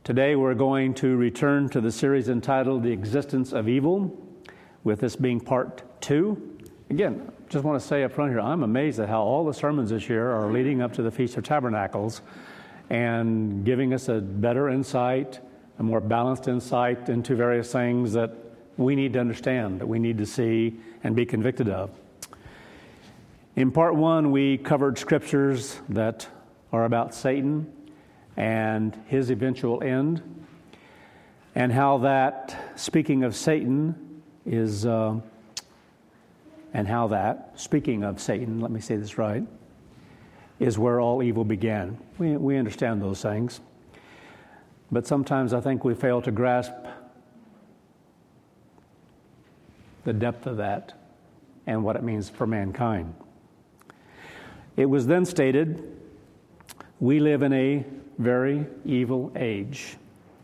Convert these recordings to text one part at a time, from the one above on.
Today we're going to return to the series entitled The Existence of Evil, with this being part 2. Again, just want to say up front here, I'm amazed at how all the sermons this year are leading up to the Feast of Tabernacles and giving us a better insight, a more balanced insight into various things that we need to understand, that we need to see and be convicted of. In part 1, we covered scriptures that are about Satan and his eventual end, and how that, speaking of Satan, is, let me say this right, is where all evil began. We understand those things, but sometimes I think we fail to grasp the depth of that and what it means for mankind. It was then stated, we live in a very evil age.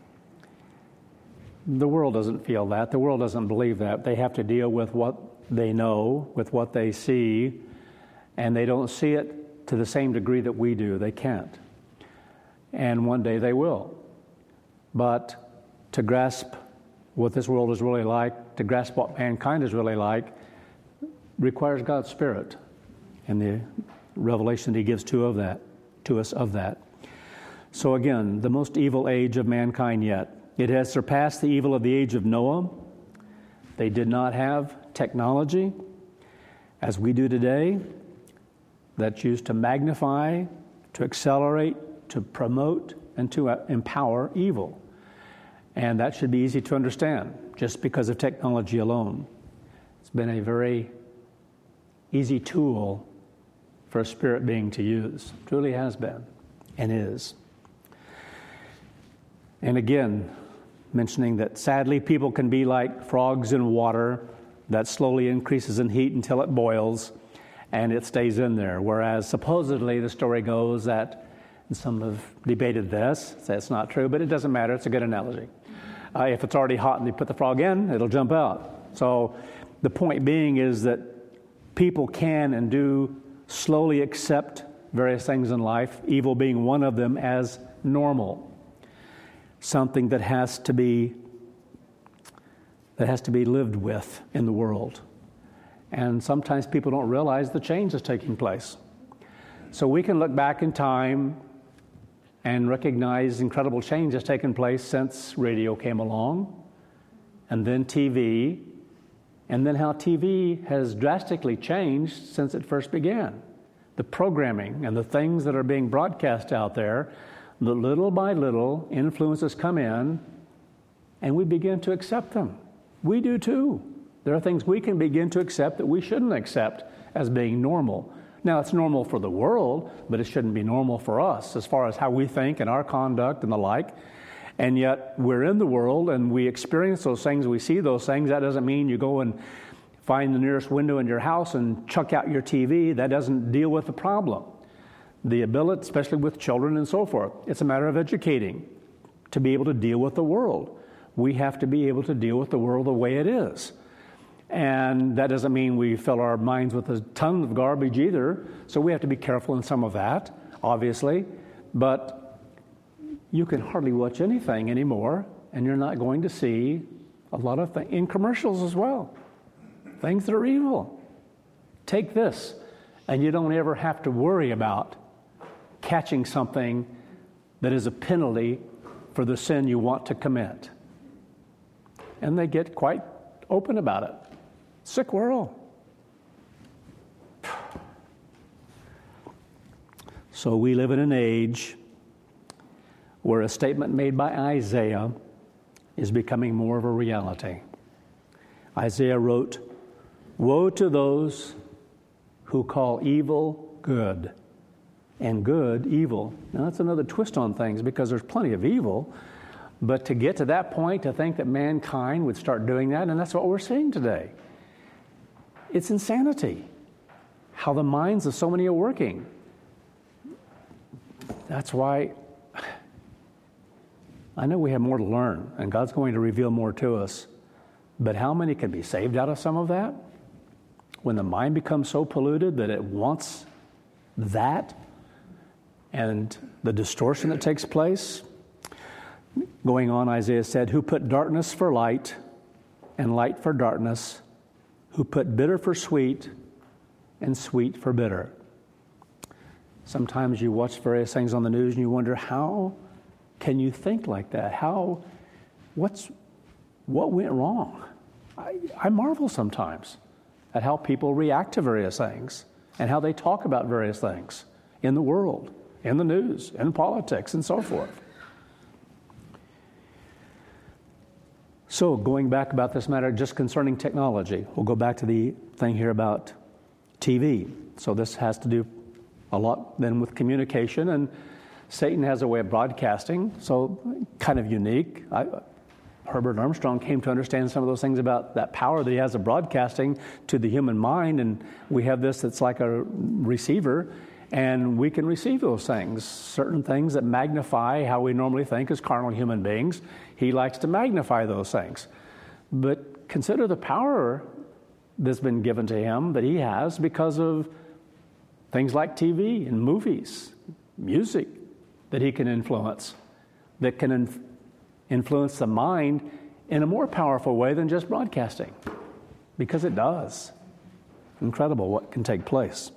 The world doesn't feel that. The world doesn't believe that. They have to deal with what they know, with what they see, and they don't see it to the same degree that we do. They can't. And one day they will. But to grasp what this world is really like, to grasp what mankind is really like, requires God's Spirit and the revelation He gives to us of that. So again, the most evil age of mankind yet. It has surpassed the evil of the age of Noah. They did not have technology as we do today that's used to magnify, to accelerate, to promote, and to empower evil. And that should be easy to understand just because of technology alone. It's been a very easy tool for a spirit being to use. It truly has been and is. And again, mentioning that sadly people can be like frogs in water that slowly increases in heat until it boils and it stays in there. Whereas supposedly the story goes that, and some have debated this, say it's not true, but it doesn't matter, it's a good analogy. If it's already hot and you put the frog in, it'll jump out. So the point being is that people can and do slowly accept various things in life, evil being one of them, as normal. Something that has to be lived with in the world. And sometimes people don't realize the change is taking place. So we can look back in time and recognize incredible change has taken place since radio came along, and then TV, and then how TV has drastically changed since it first began. The programming and the things that are being broadcast out there, the little by little influences come in, and we begin to accept them. We do too. There are things we can begin to accept that we shouldn't accept as being normal. Now, it's normal for the world, but it shouldn't be normal for us as far as how we think and our conduct and the like. And yet, we're in the world and we experience those things, we see those things. That doesn't mean you go and find the nearest window in your house and chuck out your TV. That doesn't deal with the problem. The ability, especially with children and so forth, it's a matter of educating to be able to deal with the world. We have to be able to deal with the world the way it is. And that doesn't mean we fill our minds with a ton of garbage either. So we have to be careful in some of that, obviously. But you can hardly watch anything anymore, and you're not going to see a lot of things in commercials as well. Things that are evil. Take this, and you don't ever have to worry about catching something that is a penalty for the sin you want to commit. And they get quite open about it. Sick world. So we live in an age where a statement made by Isaiah is becoming more of a reality. Isaiah wrote, "Woe to those who call evil good and good evil." Now that's another twist on things because there's plenty of evil, but to get to that point, to think that mankind would start doing that, and that's what we're seeing today. It's insanity how the minds of so many are working. That's why I know we have more to learn, and God's going to reveal more to us. But how many can be saved out of some of that? When the mind becomes so polluted that it wants that and the distortion that takes place. Going on, Isaiah said, who put darkness for light and light for darkness, who put bitter for sweet and sweet for bitter. Sometimes you watch various things on the news and you wonder, how can you think like that? What went wrong? I marvel sometimes at how people react to various things and how they talk about various things in the world, in the news, in politics, and so forth. So going back about this matter just concerning technology, we'll go back to the thing here about TV. So this has to do a lot then with communication, and Satan has a way of broadcasting, so kind of unique. Herbert Armstrong came to understand some of those things about that power that he has of broadcasting to the human mind, and we have this that's like a receiver, and we can receive those things, certain things that magnify how we normally think as carnal human beings. He likes to magnify those things. But consider the power that's been given to him that he has because of things like TV and movies, music that he can influence, that can influence the mind in a more powerful way than just broadcasting, because it does. Incredible what can take place.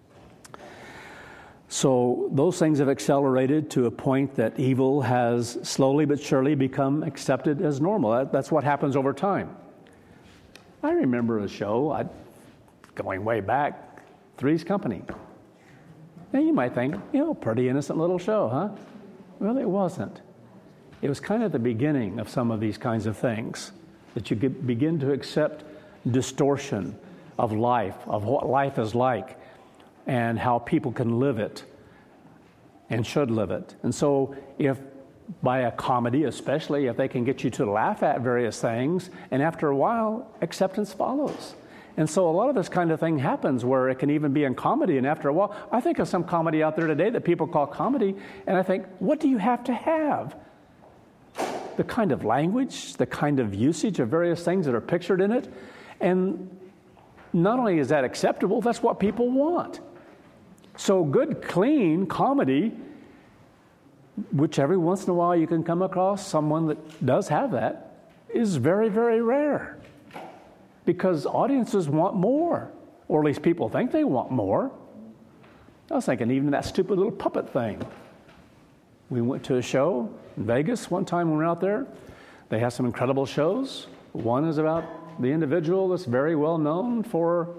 So those things have accelerated to a point that evil has slowly but surely become accepted as normal. That's what happens over time. I remember a show, going way back, Three's Company. Now you might think, pretty innocent little show, huh? Well, it wasn't. It was kind of the beginning of some of these kinds of things, that you begin to accept distortion of life, of what life is like, and how people can live it and should live it. And so if by a comedy, especially if they can get you to laugh at various things, and after a while, acceptance follows. And so a lot of this kind of thing happens where it can even be in comedy, and after a while, I think of some comedy out there today that people call comedy, and I think, what do you have to have? The kind of language, the kind of usage of various things that are pictured in it, and not only is that acceptable, that's what people want. So good, clean comedy, which every once in a while you can come across someone that does have that, is very, very rare. Because audiences want more, or at least people think they want more. I was thinking even that stupid little puppet thing. We went to a show in Vegas one time when we were out there. They have some incredible shows. One is about the individual that's very well known for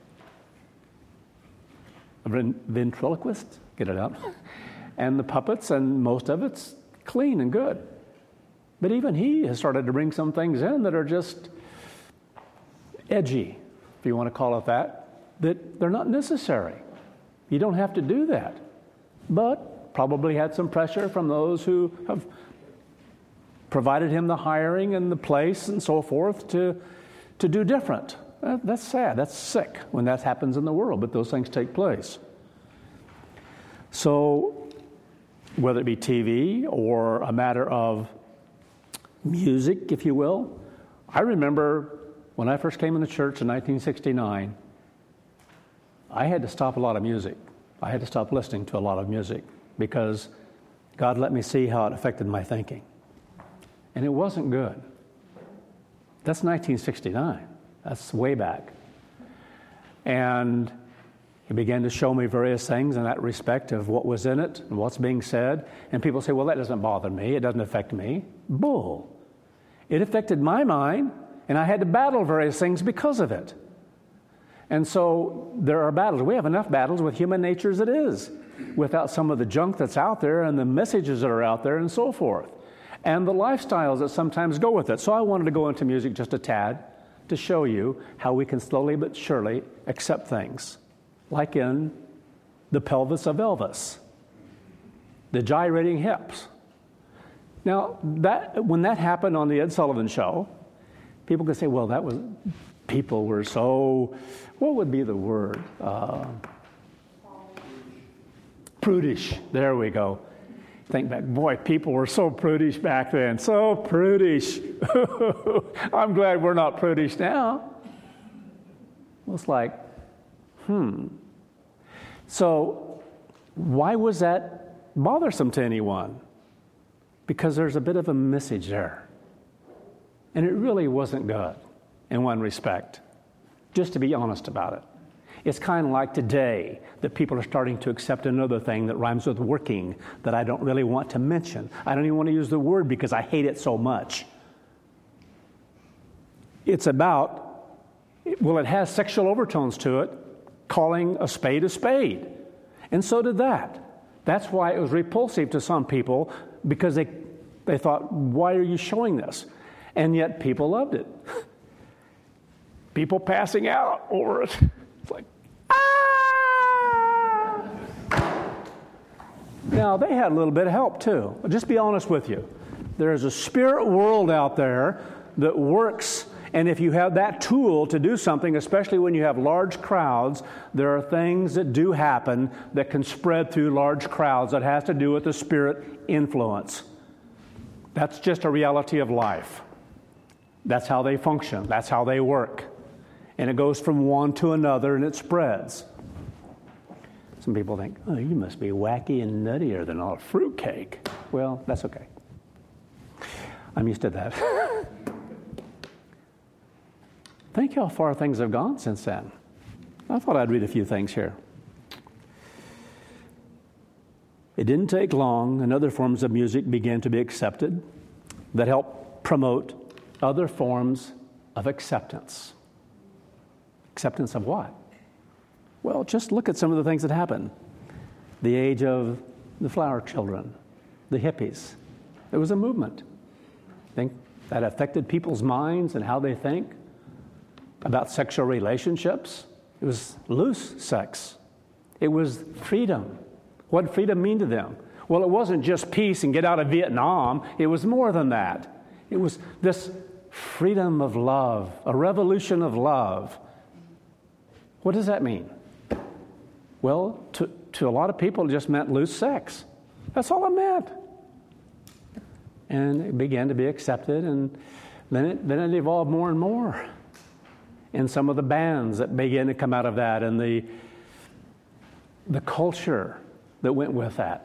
a ventriloquist, get it out, and the puppets, and most of it's clean and good. But even he has started to bring some things in that are just edgy, if you want to call it that they're not necessary. You don't have to do that. But probably had some pressure from those who have provided him the hiring and the place and so forth to do different. That's sad. That's sick when that happens in the world, but those things take place. So whether it be TV or a matter of music, if you will, I remember when I first came in the church in 1969, I had to stop a lot of music. I had to stop listening to a lot of music because God let me see how it affected my thinking. And it wasn't good. That's 1969. That's way back. And He began to show me various things in that respect of what was in it and what's being said. And people say, well, that doesn't bother me. It doesn't affect me. Bull. It affected my mind, and I had to battle various things because of it. And so there are battles. We have enough battles with human nature as it is, without some of the junk that's out there and the messages that are out there and so forth, and the lifestyles that sometimes go with it. So I wanted to go into music just a tad to show you how we can slowly but surely accept things, like in the pelvis of Elvis, the gyrating hips. Now, when that happened on the Ed Sullivan Show, people could say, well, people were so, what would be the word? Prudish. There we go. Think back, boy, people were so prudish back then. So prudish. I'm glad we're not prudish now. It's like, So why was that bothersome to anyone? because there's a bit of a message there. And it really wasn't good in one respect, just to be honest about it. It's kind of like today that people are starting to accept another thing that rhymes with working that I don't really want to mention. I don't even want to use the word because I hate it so much. It's about, well, it has sexual overtones to it, calling a spade a spade. And so did that. That's why it was repulsive to some people, because they thought, why are you showing this? And yet people loved it. People passing out over it. It's like, ah! Now, they had a little bit of help, too. I'll just be honest with you. There's a spirit world out there that works, and if you have that tool to do something, especially when you have large crowds, there are things that do happen that can spread through large crowds that has to do with the spirit influence. That's just a reality of life. That's how they function. That's how they work. And it goes from one to another, and it spreads. Some people think, oh, you must be wacky and nuttier than a fruitcake. Well, that's okay. I'm used to that. Think how far things have gone since then. I thought I'd read a few things here. It didn't take long, and other forms of music began to be accepted that helped promote other forms of acceptance. Acceptance of what? Well, just look at some of the things that happened. The age of the flower children, the hippies. There was a movement. I think that affected people's minds and how they think about sexual relationships. It was loose sex. It was freedom. What did freedom mean to them? Well, it wasn't just peace and get out of Vietnam. It was more than that. It was this freedom of love, a revolution of love. What does that mean? Well, to a lot of people, it just meant loose sex. That's all it meant. And it began to be accepted, and then it evolved more and more. And some of the bands that began to come out of that, and the culture that went with that.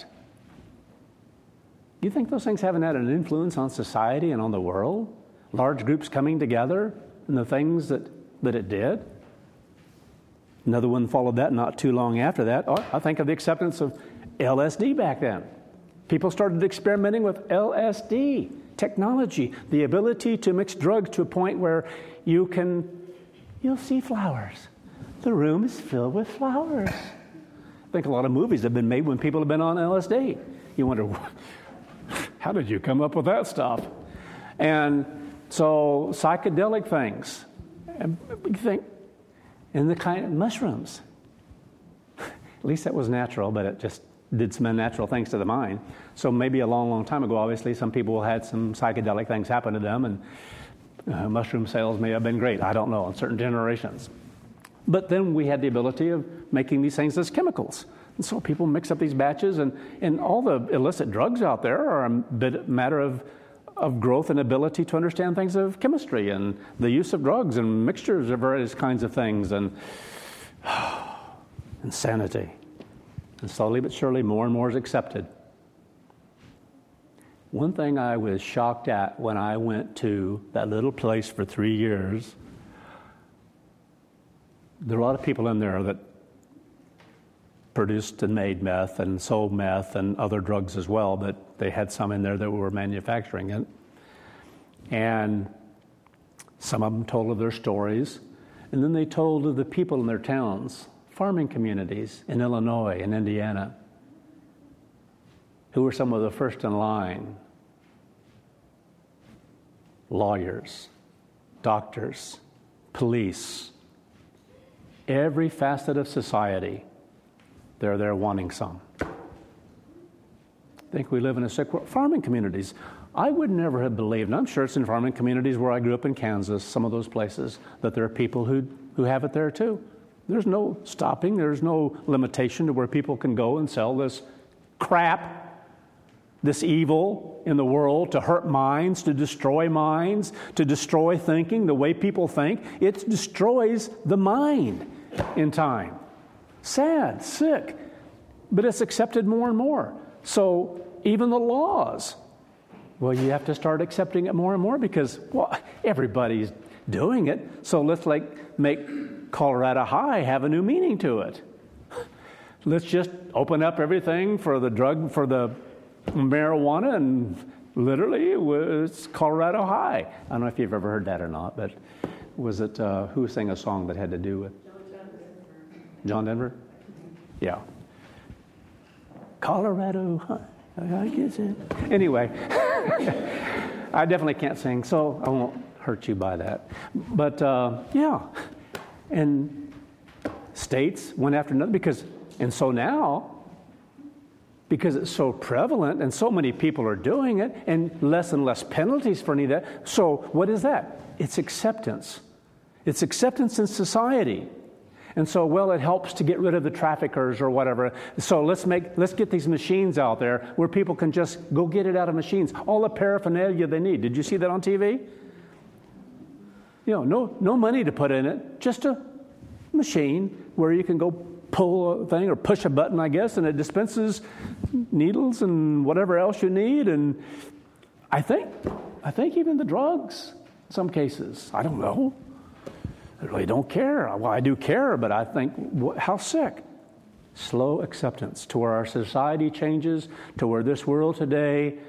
You think those things haven't had an influence on society and on the world? Large groups coming together and the things that it did? Another one followed that not too long after that. Oh, I think of the acceptance of LSD back then. People started experimenting with LSD technology, the ability to mix drugs to a point where you'll see flowers. The room is filled with flowers. I think a lot of movies have been made when people have been on LSD. You wonder, how did you come up with that stuff? And so psychedelic things. And you think, and the kind of mushrooms. At least that was natural, but it just did some unnatural things to the mind. So maybe a long, long time ago, obviously, some people had some psychedelic things happen to them, and mushroom sales may have been great. I don't know, in certain generations. But then we had the ability of making these things as chemicals. And so people mix up these batches, and all the illicit drugs out there are a matter of growth and ability to understand things of chemistry and the use of drugs and mixtures of various kinds of things, and insanity. And slowly but surely, more and more is accepted. One thing I was shocked at when I went to that little place for 3 years, there were a lot of people in there that produced and made meth and sold meth and other drugs as well, but they had some in there that were manufacturing it. And some of them told of their stories, and then they told of the people in their towns, farming communities in Illinois and Indiana, who were some of the first in line. Lawyers, doctors, police, every facet of society, they're there wanting some. I think we live in a sick world. Farming communities. I would never have believed, and I'm sure it's in farming communities where I grew up in Kansas, some of those places, that there are people who have it there too. There's no stopping. There's no limitation to where people can go and sell this crap, this evil in the world to hurt minds, to destroy thinking, the way people think. It destroys the mind in time. Sad, sick, but it's accepted more and more. So even the laws Well, you have to start accepting it more and more because, well, everybody's doing it. So let's make Colorado High have a new meaning to it. Let's just open up everything for the marijuana, and literally it was Colorado High. I don't know if you've ever heard that or not, but was it, who sang a song that had to do with? John Denver? Yeah. Colorado High. I guess it. Anyway, I definitely can't sing, so I won't hurt you by that. But yeah, and states went after another and so now, because it's so prevalent and so many people are doing it, and less penalties for any of that. So what is that? It's acceptance. It's acceptance in society. And so, well, it helps to get rid of the traffickers or whatever. So let's get these machines out there where people can just go get it out of machines. All the paraphernalia they need. Did you see that on TV? You know, no money to put in it, just a machine where you can go pull a thing or push a button, I guess, and it dispenses needles and whatever else you need. And I think even the drugs in some cases. I don't know. I really don't care. Well, I do care, but I think, how sick. Slow acceptance to where our society changes, to where this world today,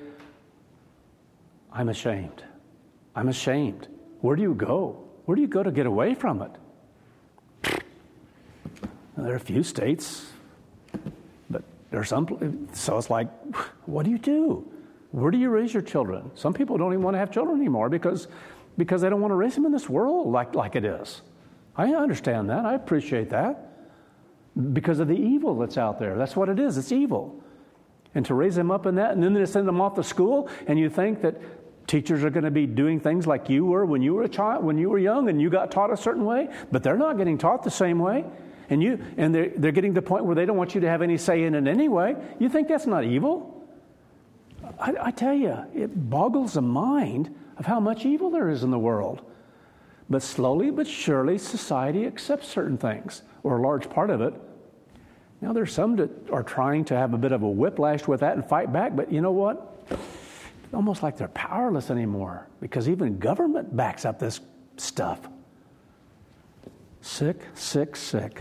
I'm ashamed. I'm ashamed. Where do you go? Where do you go to get away from it? There are a few states, but there are some, so it's like, what do you do? Where do you raise your children? Some people don't even want to have children anymore because they don't want to raise them in this world like it is. I understand that. I appreciate that. Because of the evil that's out there. That's what it is. It's evil. And to raise them up in that, and then to send them off to school, and you think that teachers are going to be doing things like you were when you were a child, when you were young, and you got taught a certain way, but they're not getting taught the same way. And they're getting to the point where they don't want you to have any say in it anyway. You think that's not evil? I tell you, it boggles the mind of how much evil there is in the world. But slowly but surely, society accepts certain things, or a large part of it. Now, there's some that are trying to have a bit of a whiplash with that and fight back, but you know what? It's almost like they're powerless anymore, because even government backs up this stuff. Sick, sick, sick.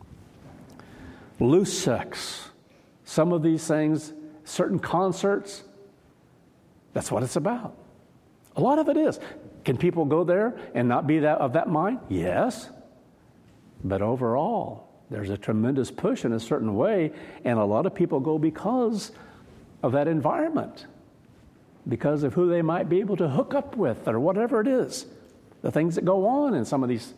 Loose sex. Some of these things, certain concerts, that's what it's about. A lot of it is. Can people go there and not be of that mind? Yes. But overall, there's a tremendous push in a certain way, and a lot of people go because of that environment, because of who they might be able to hook up with or whatever it is, the things that go on in some of these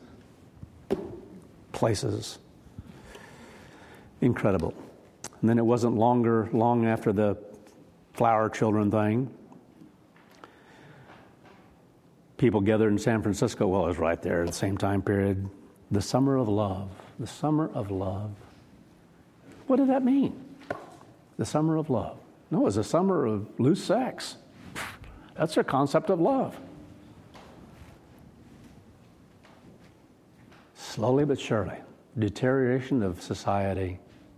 places. Incredible. And then it wasn't long after the flower children thing. People gathered in San Francisco. Well, it was right there at the same time period. The summer of love. The summer of love. What did that mean? The summer of love. No, it was a summer of loose sex. That's their concept of love. Slowly but surely, deterioration of society.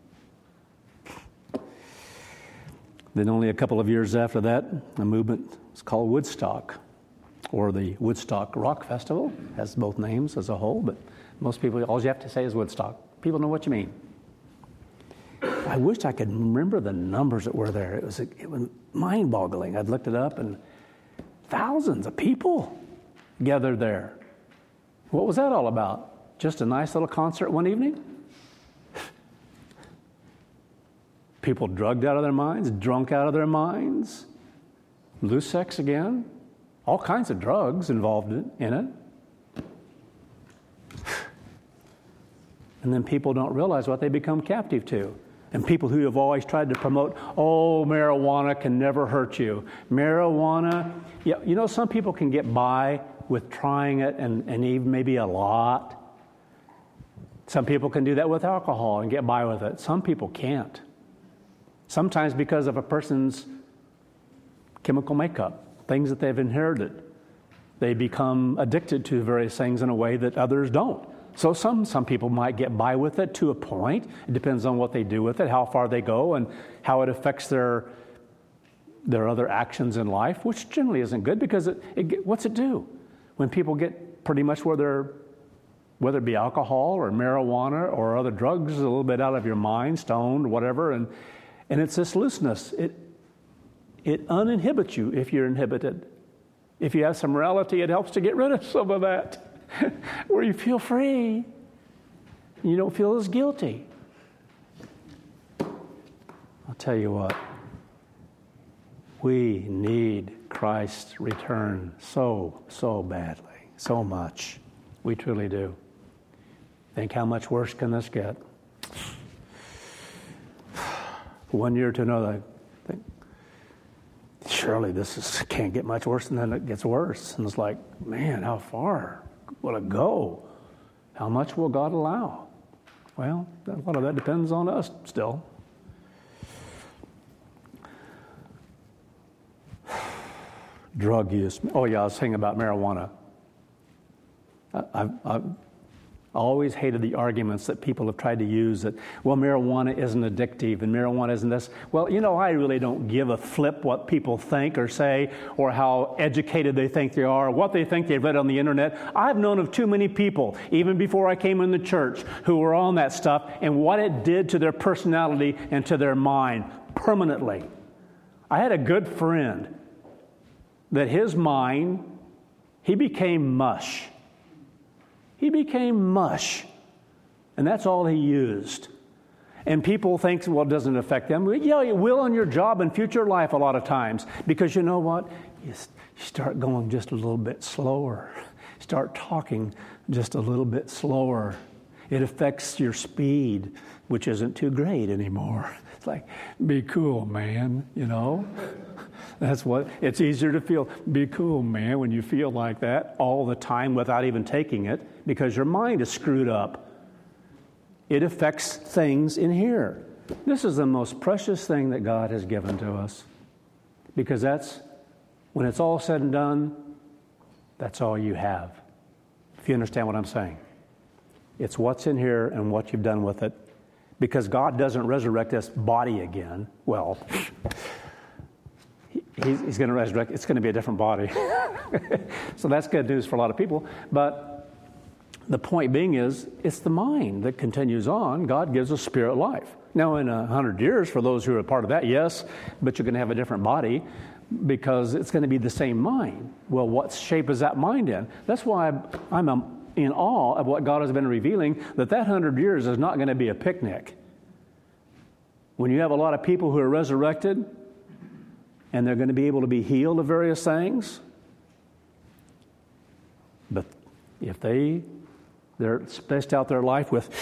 Then only a couple of years after that, a movement was called Woodstock, or the Woodstock Rock Festival. Has both names as a whole, but most people, all you have to say is Woodstock. People know what you mean. I wished I could remember the numbers that were there. It was mind-boggling. I'd looked it up, and thousands of people gathered there. What was that all about? Just a nice little concert one evening? People drugged out of their minds, drunk out of their minds, loose sex again, all kinds of drugs involved in it. And then people don't realize what they become captive to. And people who have always tried to promote, marijuana can never hurt you. Marijuana, yeah, you know, some people can get by with trying it and even maybe a lot. Some people can do that with alcohol and get by with it. Some people can't. Sometimes because of a person's chemical makeup, things that they've inherited. They become addicted to various things in a way that others don't. So some people might get by with it to a point. It depends on what they do with it, how far they go, and how it affects their There are other actions in life, which generally isn't good because what's it do? When people get pretty much whether it be alcohol or marijuana or other drugs, a little bit out of your mind, stoned, whatever, and it's this looseness. It uninhibits you if you're inhibited. If you have some morality, it helps to get rid of some of that, where you feel free. You don't feel as guilty. I'll tell you what. We need Christ's return so badly, so much. We truly do. Think how much worse can this get? 1 year to another, I think, surely this can't get much worse, and then it gets worse. And it's like, man, how far will it go? How much will God allow? Well, a lot of that depends on us still. Drug use. Oh, yeah, I was saying about marijuana. I've always hated the arguments that people have tried to use that, well, marijuana isn't addictive and marijuana isn't this. Well, I really don't give a flip what people think or say or how educated they think they are or what they think they've read on the internet. I've known of too many people, even before I came in the church, who were on that stuff and what it did to their personality and to their mind permanently. I had a good friend that his mind, he became mush. He became mush. And that's all he used. And people think, well, it doesn't affect them. Well, yeah, it will in your job and future life a lot of times. Because you know what? You start going just a little bit slower. Start talking just a little bit slower. It affects your speed, which isn't too great anymore. It's like, be cool, man, That's what, it's easier to feel, be cool, man, when you feel like that all the time without even taking it, because your mind is screwed up. It affects things in here. This is the most precious thing that God has given to us, because that's, when it's all said and done, that's all you have. If you understand what I'm saying. It's what's in here and what you've done with it. Because God doesn't resurrect this body again. Well, He's going to resurrect. It's going to be a different body. So that's good news for a lot of people. But the point being is, it's the mind that continues on. God gives us spirit life. Now, in 100 years, for those who are a part of that, yes, but you're going to have a different body because it's going to be the same mind. Well, what shape is that mind in? That's why I'm in awe of what God has been revealing, that 100 years is not going to be a picnic. When you have a lot of people who are resurrected, and they're going to be able to be healed of various things. But if they're spaced out their life with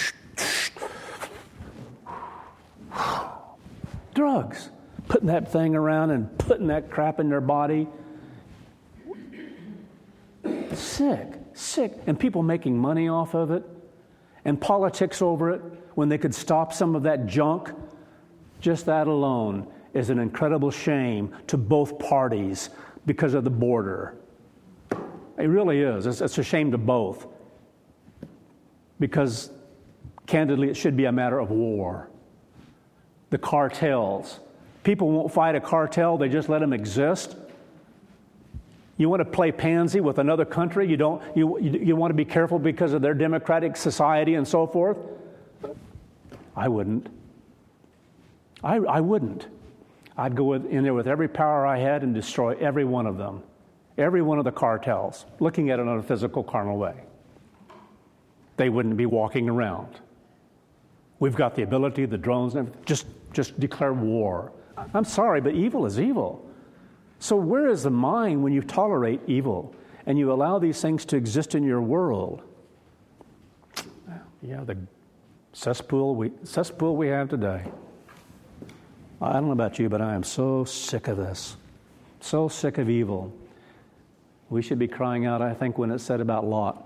drugs, putting that thing around and putting that crap in their body, sick, and people making money off of it, and politics over it, when they could stop some of that junk, just that alone is an incredible shame to both parties because of the border. It really is. It's a shame to both. Because, candidly, it should be a matter of war. The cartels. People won't fight a cartel, they just let them exist. You want to play pansy with another country? You want to be careful because of their democratic society and so forth? I wouldn't. I wouldn't. I'd go in there with every power I had and destroy every one of them. Every one of the cartels, looking at it in a physical, carnal way. They wouldn't be walking around. We've got the ability, the drones, and just declare war. I'm sorry, but evil is evil. So where is the mind when you tolerate evil and you allow these things to exist in your world? Yeah, the cesspool we have today. I don't know about you, but I am so sick of this. So sick of evil. We should be crying out, I think, when it's said about Lot.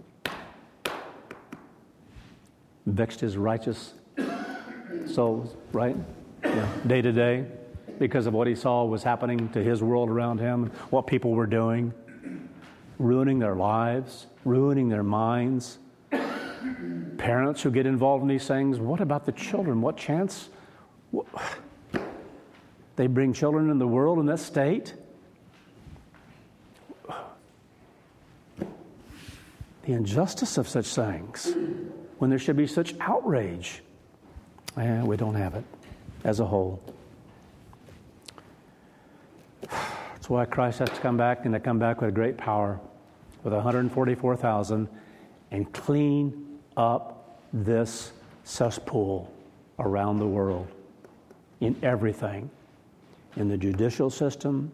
Vexed his righteous souls, right? Yeah. Day to day, because of what he saw was happening to his world around him, what people were doing, ruining their lives, ruining their minds. Parents who get involved in these things, what about the children? What chance? They bring children in the world in that state. The injustice of such things, when there should be such outrage. And we don't have it as a whole. That's why Christ has to come back, and to come back with great power, with 144,000, and clean up this cesspool around the world, in everything, in the judicial system,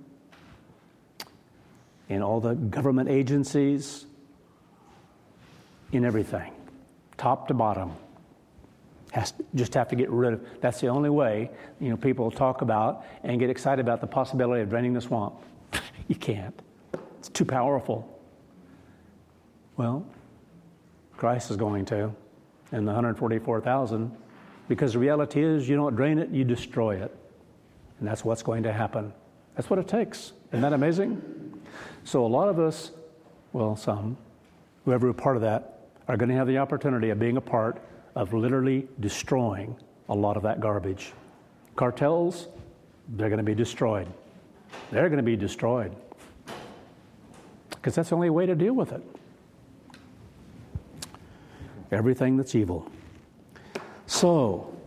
in all the government agencies, in everything, top to bottom. Just have to get rid of. That's the only way, people talk about and get excited about the possibility of draining the swamp. You can't. It's too powerful. Well, Christ is going to, and the 144,000, because the reality is you don't drain it, you destroy it. And that's what's going to happen. That's what it takes. Isn't that amazing? So a lot of us, well, some, whoever are part of that, are going to have the opportunity of being a part of literally destroying a lot of that garbage. Cartels, they're going to be destroyed. They're going to be destroyed. Because that's the only way to deal with it. Everything that's evil. So,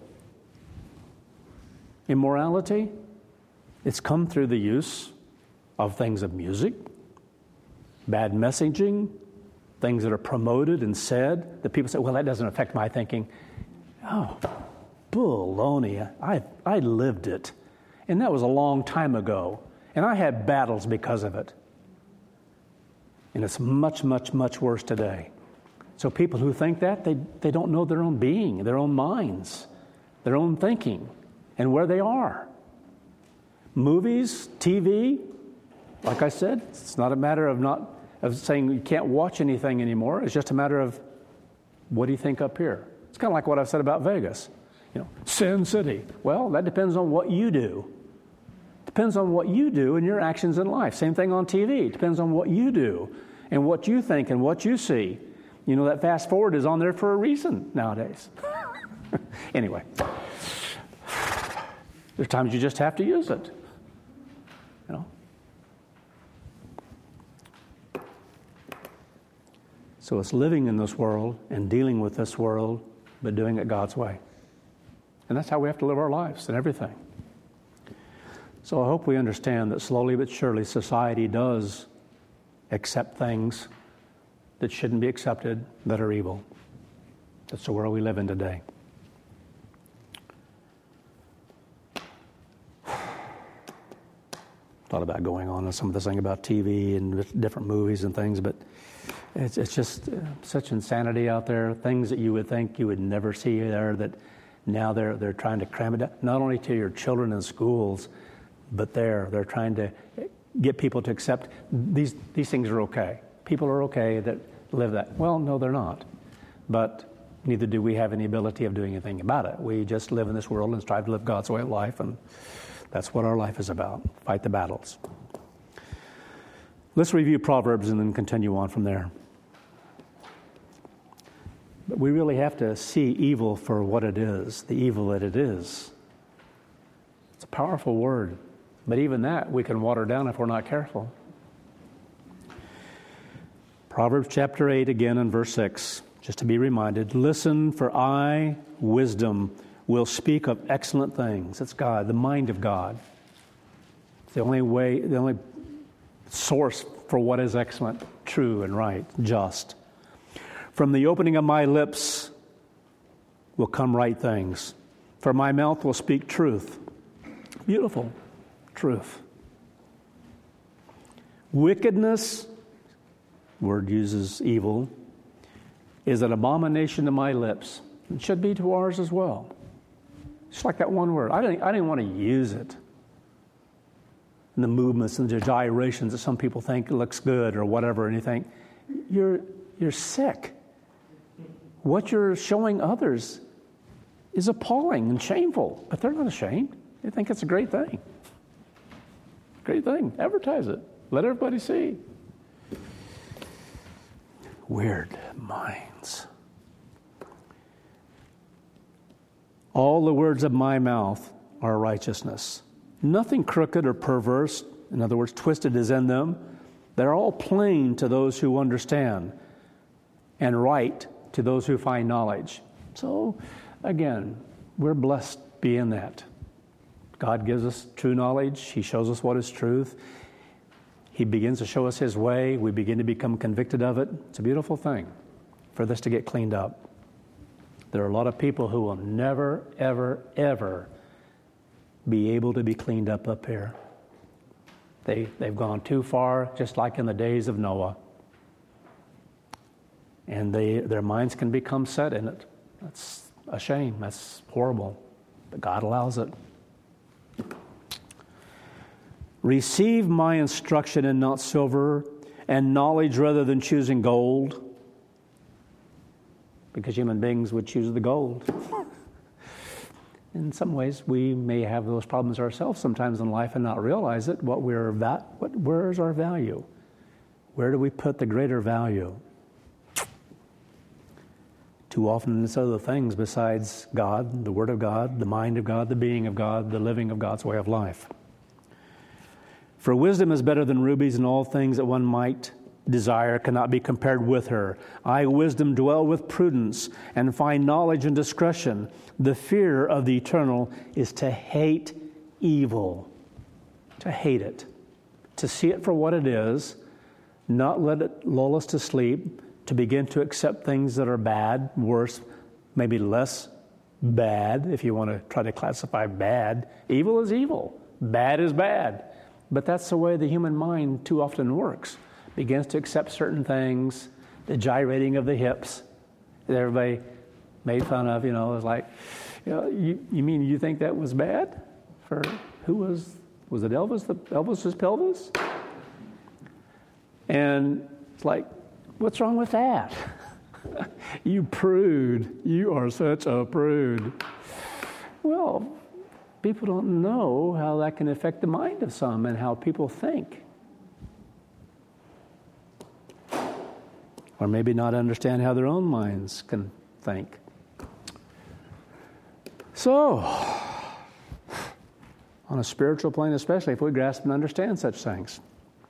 immorality, it's come through the use of things of music, bad messaging, things that are promoted and said that people say, well, that doesn't affect my thinking. Oh, baloney. I lived it. And that was a long time ago. And I had battles because of it. And it's much, much, much worse today. So people who think that, they don't know their own being, their own minds, their own thinking, and where they are. Movies, TV, like I said, it's not a matter of saying you can't watch anything anymore. It's just a matter of, what do you think up here? It's kind of like what I've said about Vegas. Sin City. Well, that depends on what you do. Depends on what you do and your actions in life. Same thing on TV. Depends on what you do and what you think and what you see. That fast forward is on there for a reason nowadays. Anyway, there's times you just have to use it. So it's living in this world and dealing with this world, but doing it God's way. And that's how we have to live our lives and everything. So I hope we understand that slowly but surely society does accept things that shouldn't be accepted, that are evil. That's the world we live in today. Thought about going on some of this thing about TV and different movies and things, but it's just such insanity out there. Things that you would think you would never see there, that now they're trying to cram it down, not only to your children in schools, but they're trying to get people to accept these things are okay. People are okay that live that. Well, no, they're not. But neither do we have any ability of doing anything about it. We just live in this world and strive to live God's way of life, and that's what our life is about. Fight the battles. Let's review Proverbs and then continue on from there. But we really have to see evil for what it is, the evil that it is. It's a powerful word. But even that we can water down if we're not careful. Proverbs chapter 8 again in verse 6, just to be reminded, listen, for I, wisdom, will speak of excellent things. It's God, the mind of God. It's the only way, the only source for what is excellent, true and right, just. From the opening of my lips will come right things, for my mouth will speak truth. Beautiful. Truth. Wickedness, word uses evil, is an abomination to my lips. It should be to ours as well. Just like that one word. I didn't want to use it. And the movements and the gyrations that some people think looks good or whatever, and you think, you're sick. What you're showing others is appalling and shameful, but they're not ashamed. They think it's a great thing. Great thing. Advertise it. Let everybody see. Weird minds. All the words of my mouth are righteousness. Nothing crooked or perverse, in other words, twisted, is in them. They're all plain to those who understand, and right to those who find knowledge. So, again, we're blessed being that. God gives us true knowledge. He shows us what is truth. He begins to show us His way. We begin to become convicted of it. It's a beautiful thing for this to get cleaned up. There are a lot of people who will never, ever, ever be able to be cleaned up here. They've gone too far, just like in the days of Noah. And their minds can become set in it. That's a shame. That's horrible. But God allows it. Receive my instruction and not silver, and knowledge rather than choosing gold. Because human beings would choose the gold. In some ways, we may have those problems ourselves sometimes in life and not realize it. Where is our value? Where do we put the greater value? Too often it's other things besides God, the Word of God, the mind of God, the being of God, the living of God's way of life. For wisdom is better than rubies, and all things that one might desire cannot be compared with her. I, wisdom, dwell with prudence and find knowledge and discretion. The fear of the eternal is to hate evil, to hate it, to see it for what it is, not let it lull us to sleep, to begin to accept things that are bad, worse, maybe less bad, if you want to try to classify bad. Evil is evil. Bad is bad. But that's the way the human mind too often works. Begins to accept certain things, the gyrating of the hips that everybody made fun of, it's like, you mean you think that was bad? For who was it Elvis's pelvis? And it's like, what's wrong with that? You prude. You are such a prude. Well, people don't know how that can affect the mind of some and how people think. Or maybe not understand how their own minds can think. So, on a spiritual plane especially, if we grasp and understand such things.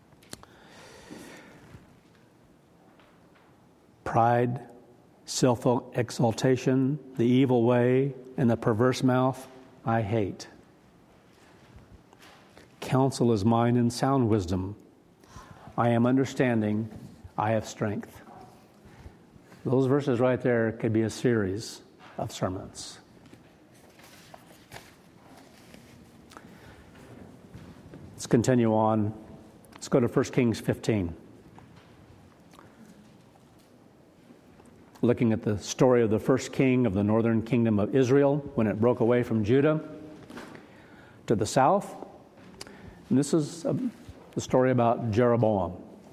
Pride, self-exaltation, the evil way, and the perverse mouth, I hate. Counsel is mine and sound wisdom. I am understanding, I have strength. Those verses right there could be a series of sermons. Let's continue on. Let's go to 1 Kings 15. Looking at the story of the first king of the northern kingdom of Israel when it broke away from Judah to the south. And this is the story about Jeroboam.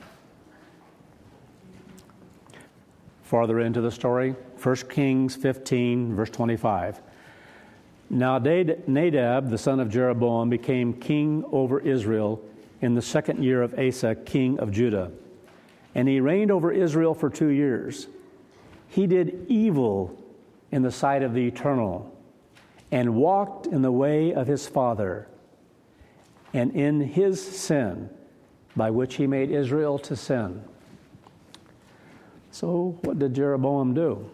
Farther into the story, 1 Kings 15, verse 25. Now Nadab, the son of Jeroboam, became king over Israel in the second year of Asa, king of Judah. And he reigned over Israel for 2 years. He did evil in the sight of the Eternal, and walked in the way of his father, and in his sin, by which he made Israel to sin. So what did Jeroboam do?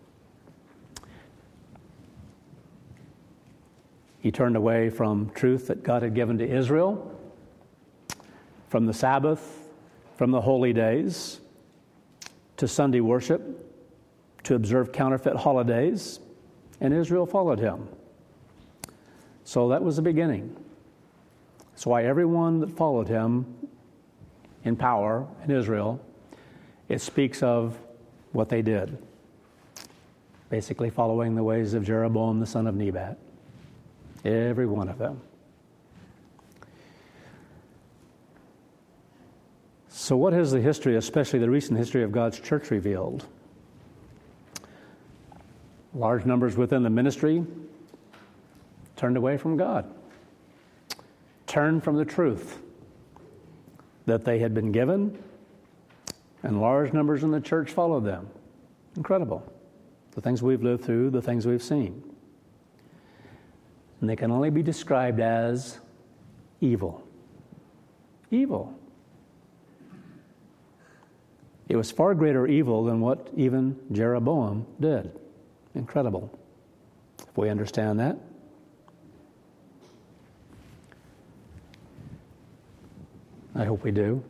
He turned away from truth that God had given to Israel, from the Sabbath, from the holy days, to Sunday worship, to observe counterfeit holidays, and Israel followed him. So that was the beginning. That's why everyone that followed him in power in Israel, it speaks of what they did. Basically following the ways of Jeroboam the son of Nebat. Every one of them. So what has the history, especially the recent history of God's church, revealed? Large numbers within the ministry turned away from God. Turned from the truth that they had been given, and large numbers in the church followed them. Incredible. The things we've lived through, the things we've seen. And they can only be described as evil. Evil. It was far greater evil than what even Jeroboam did. Incredible. If we understand that. I hope we do.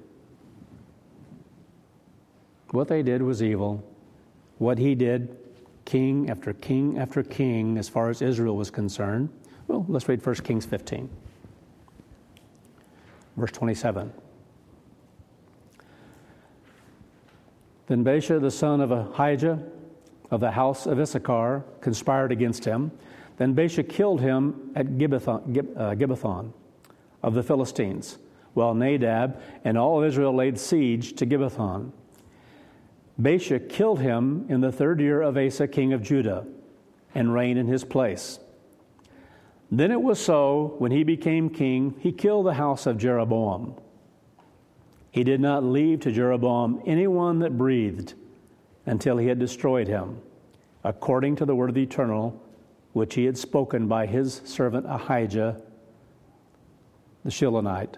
What they did was evil. What he did, king after king after king, as far as Israel was concerned. Well, let's read 1 Kings 15. Verse 27. Then Baasha, the son of Ahijah, of the house of Issachar, conspired against him. Then Baasha killed him at Gibbethon of the Philistines, while Nadab and all Israel laid siege to Gibbethon. Baasha killed him in the 3rd year of Asa, king of Judah, and reigned in his place. Then it was so, when he became king, he killed the house of Jeroboam. He did not leave to Jeroboam anyone that breathed until he had destroyed him, according to the word of the Eternal, which he had spoken by his servant Ahijah the Shilonite,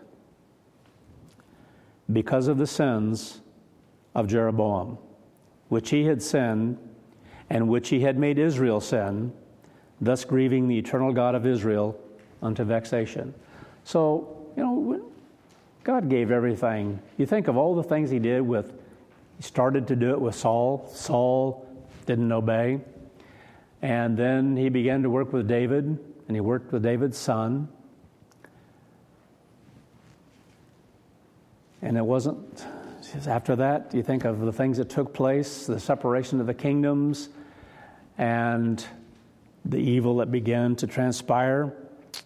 because of the sins of Jeroboam, which he had sinned, and which he had made Israel sin, thus grieving the eternal God of Israel unto vexation. So, God gave everything. You think of all the things he did he started to do it with Saul. Saul didn't obey. And then he began to work with David, and he worked with David's son. And it wasn't, after that, you think of the things that took place, the separation of the kingdoms, and the evil that began to transpire.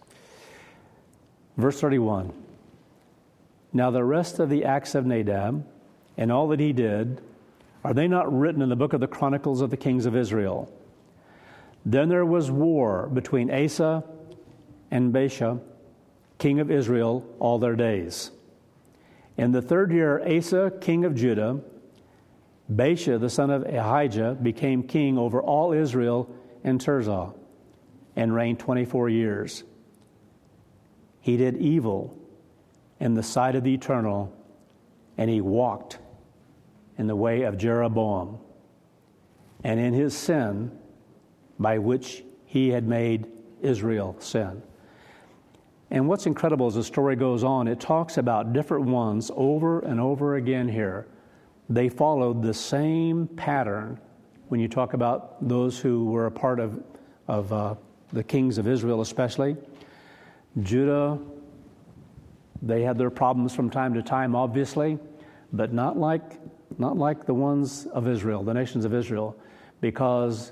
Verse 31. Now the rest of the acts of Nadab and all that he did, are they not written in the book of the Chronicles of the kings of Israel? Then there was war between Asa and Baasha, king of Israel, all their days. In the 3rd year, Asa, king of Judah, Baasha, the son of Ahijah, became king over all Israel in Tirzah and reigned 24 years. He did evil in the sight of the Eternal, and he walked in the way of Jeroboam and in his sin by which he had made Israel sin. And what's incredible as the story goes on, it talks about different ones over and over again here. They followed the same pattern when you talk about those who were a part of the kings of Israel especially. Judah, they had their problems from time to time, obviously, but not like the ones of Israel, the nations of Israel, because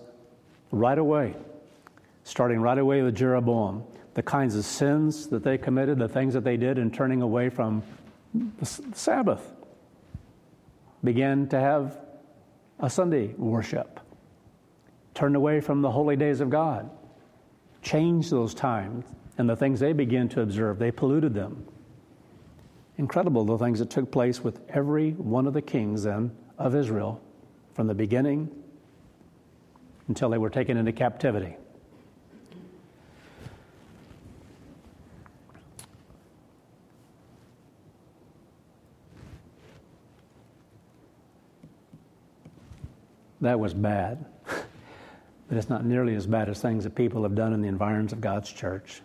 starting right away with Jeroboam, the kinds of sins that they committed, the things that they did in turning away from the Sabbath, began to have a Sunday worship, turned away from the holy days of God, changed those times, and the things they began to observe, they polluted them. Incredible the things that took place with every one of the kings then of Israel from the beginning until they were taken into captivity. That was bad, but it's not nearly as bad as things that people have done in the environs of God's church.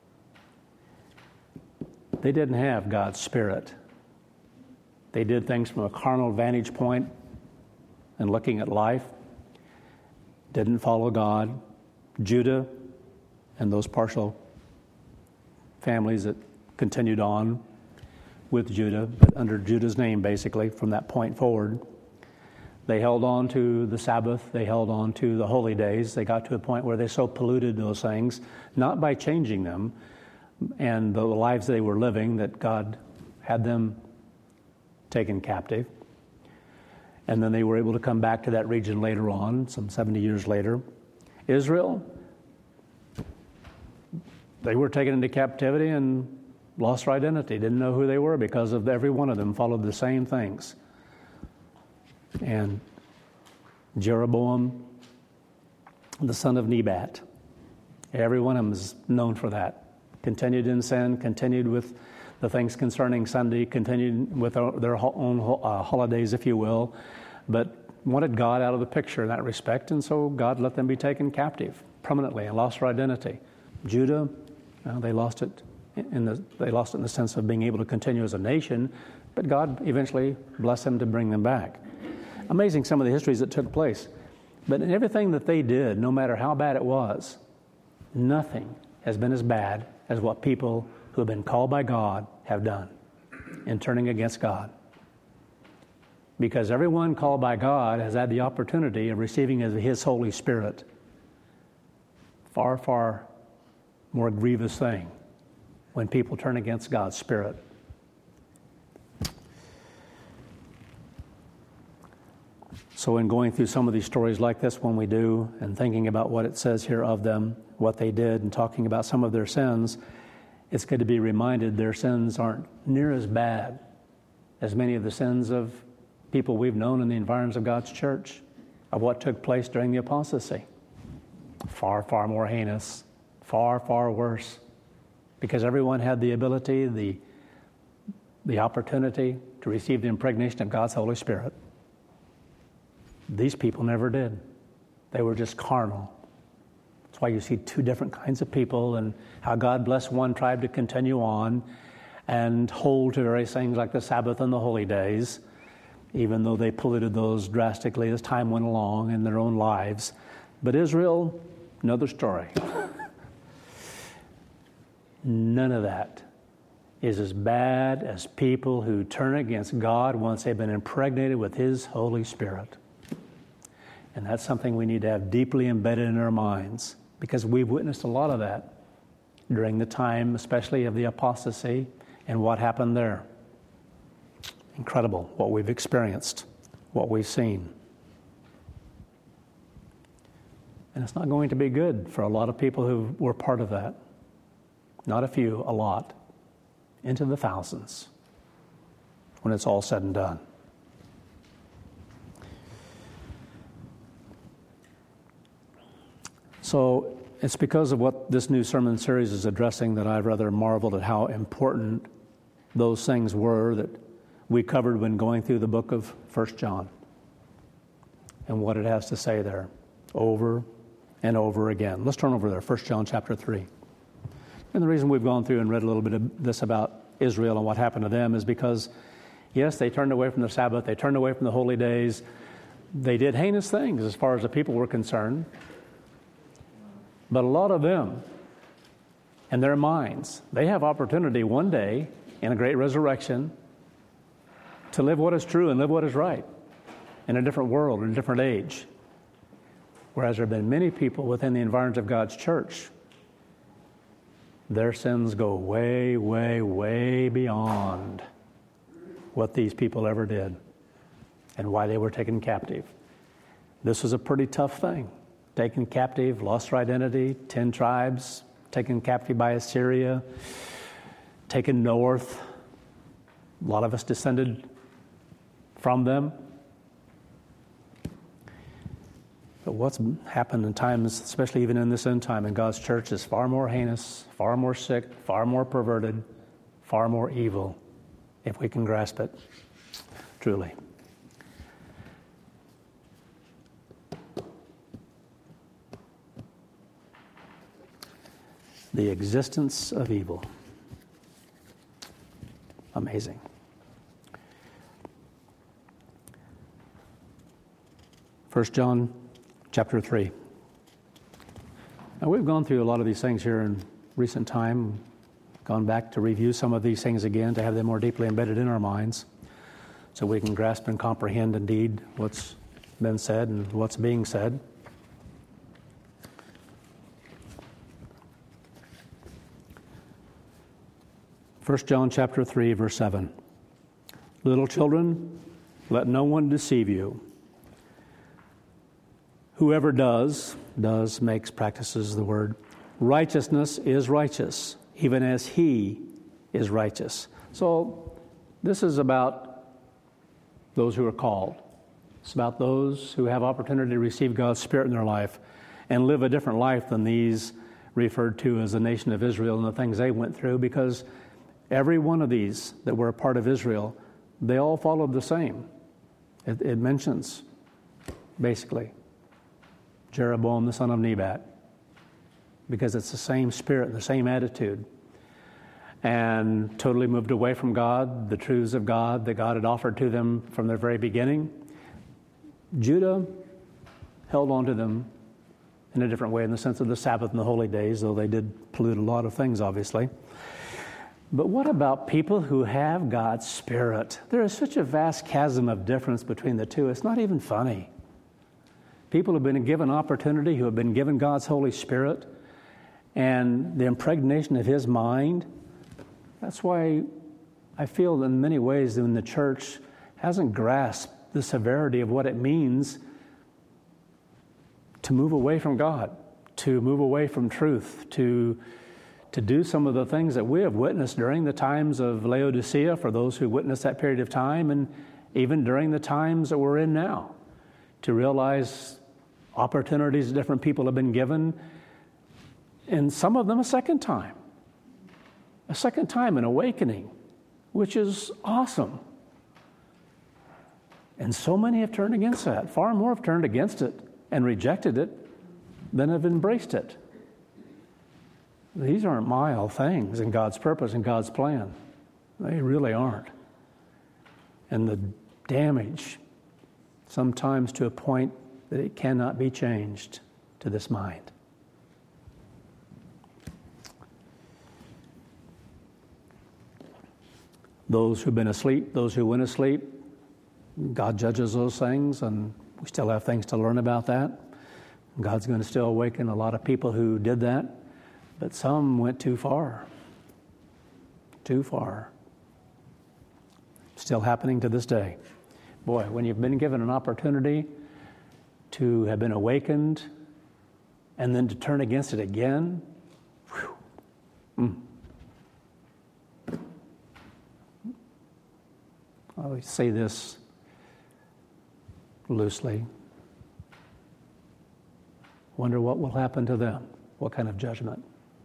They didn't have God's Spirit. They did things from a carnal vantage point and looking at life. Didn't follow God. Judah and those partial families that continued on with Judah, but under Judah's name basically from that point forward. They held on to the Sabbath. They held on to the holy days. They got to a point where they so polluted those things, not by changing them, and the lives they were living, that God had them taken captive. And then they were able to come back to that region later on, some 70 years later. Israel, they were taken into captivity and lost their identity, didn't know who they were because of every one of them followed the same things. And Jeroboam, the son of Nebat, every one of them is known for that. continued in sin, continued with the things concerning Sunday, continued with their own holidays, if you will, but wanted God out of the picture in that respect, and so God let them be taken captive permanently and lost their identity. Judah, they lost it in the sense of being able to continue as a nation, but God eventually blessed them to bring them back. Amazing some of the histories that took place. But in everything that they did, no matter how bad it was, nothing has been as bad as what people who have been called by God have done in turning against God. Because everyone called by God has had the opportunity of receiving His Holy Spirit. Far, far more grievous thing when people turn against God's Spirit. So in going through some of these stories like this, when we do, and thinking about what it says here of them, what they did, and talking about some of their sins, it's good to be reminded their sins aren't near as bad as many of the sins of people we've known in the environs of God's church, of what took place during the apostasy. Far, far more heinous, far, far worse, because everyone had the ability, the opportunity to receive the impregnation of God's Holy Spirit. These people never did. They were just carnal. That's why you see two different kinds of people, and how God blessed one tribe to continue on and hold to various things like the Sabbath and the holy days, even though they polluted those drastically as time went along in their own lives. But Israel, another story. None of that is as bad as people who turn against God once they've been impregnated with His Holy Spirit. And that's something we need to have deeply embedded in our minds, because we've witnessed a lot of that during the time, especially of the apostasy and what happened there. Incredible what we've experienced, what we've seen. And it's not going to be good for a lot of people who were part of that. Not a few, a lot. Into the thousands when it's all said and done. So it's because of what this new sermon series is addressing that I've rather marveled at how important those things were that we covered when going through the book of 1 John and what it has to say there over and over again. Let's turn over there, 1 John chapter 3. And the reason we've gone through and read a little bit of this about Israel and what happened to them is because, yes, they turned away from the Sabbath, they turned away from the holy days, they did heinous things as far as the people were concerned. But a lot of them, in their minds, they have opportunity one day in a great resurrection to live what is true and live what is right in a different world, in a different age. Whereas there have been many people within the environs of God's church, their sins go way, way, way beyond what these people ever did and why they were taken captive. This was a pretty tough thing. Taken captive, lost their identity, 10 tribes, taken captive by Assyria, taken north. A lot of us descended from them. But what's happened in times, especially even in this end time in God's church, is far more heinous, far more sick, far more perverted, far more evil, if we can grasp it truly. The existence of evil. Amazing. First John chapter 3. Now, we've gone through a lot of these things here in recent time, gone back to review some of these things again to have them more deeply embedded in our minds so we can grasp and comprehend indeed what's been said and what's being said. First John chapter 3, verse 7. Little children, let no one deceive you. Whoever does practices the word. Righteousness is righteous, even as He is righteous. So this is about those who are called. It's about those who have opportunity to receive God's Spirit in their life and live a different life than these referred to as the nation of Israel and the things they went through, because every one of these that were a part of Israel, they all followed the same. It mentions, basically, Jeroboam the son of Nebat, because it's the same spirit, the same attitude, and totally moved away from God, the truths of God that God had offered to them from the very beginning. Judah held on to them in a different way, in the sense of the Sabbath and the holy days, though they did pollute a lot of things, obviously. But what about people who have God's Spirit? There is such a vast chasm of difference between the two. It's not even funny. People have been given opportunity, who have been given God's Holy Spirit and the impregnation of His mind. That's why I feel that in many ways when the church hasn't grasped the severity of what it means to move away from God, to move away from truth, to do some of the things that we have witnessed during the times of Laodicea, for those who witnessed that period of time, and even during the times that we're in now, to realize opportunities that different people have been given, and some of them a second time, an awakening, which is awesome. And so many have turned against that. Far more have turned against it and rejected it than have embraced it. These aren't mild things in God's purpose and God's plan. They really aren't. And the damage, sometimes to a point that it cannot be changed, to this mind. Those who've been asleep, those who went asleep, God judges those things, and we still have things to learn about that. God's going to still awaken a lot of people who did that, but some went too far. Too far. Still happening to this day. Boy, when you've been given an opportunity to have been awakened and then to turn against it again, I always say this loosely. Wonder what will happen to them. What kind of judgment?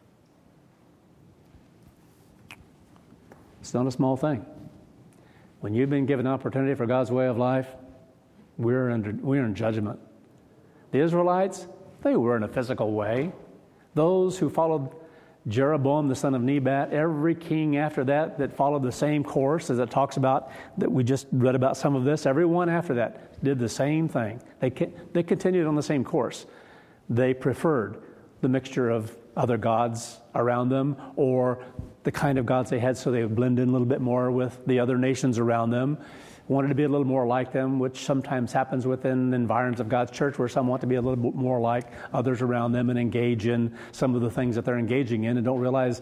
It's not a small thing. When you've been given an opportunity for God's way of life, we're in judgment. The Israelites, they were in a physical way. Those who followed Jeroboam, the son of Nebat, every king after that followed the same course, as it talks about, that we just read about some of this, everyone after that did the same thing. They continued on the same course. They preferred the mixture of other gods around them, or the kind of gods they had, so they would blend in a little bit more with the other nations around them. Wanted to be a little more like them, which sometimes happens within the environs of God's church, where some want to be a little bit more like others around them and engage in some of the things that they're engaging in, and don't realize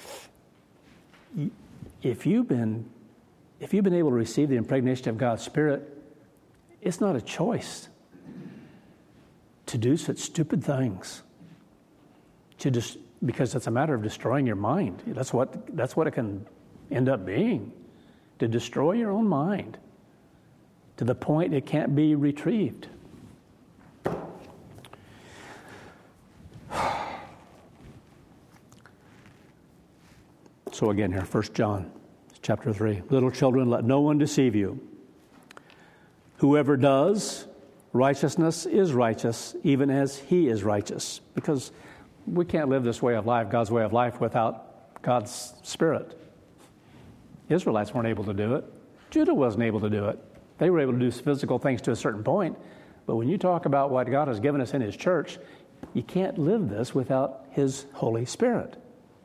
if you've been able to receive the impregnation of God's Spirit, it's not a choice to do such stupid things. Because it's a matter of destroying your mind. That's what it can end up being, to destroy your own mind to the point it can't be retrieved. So again here, 1 John chapter 3. Little children, let no one deceive you. Whoever does righteousness is righteous, even as he is righteous. Because we can't live this way of life, God's way of life, without God's Spirit. Israelites weren't able to do it. Judah wasn't able to do it. They were able to do physical things to a certain point. But when you talk about what God has given us in His church, you can't live this without His Holy Spirit.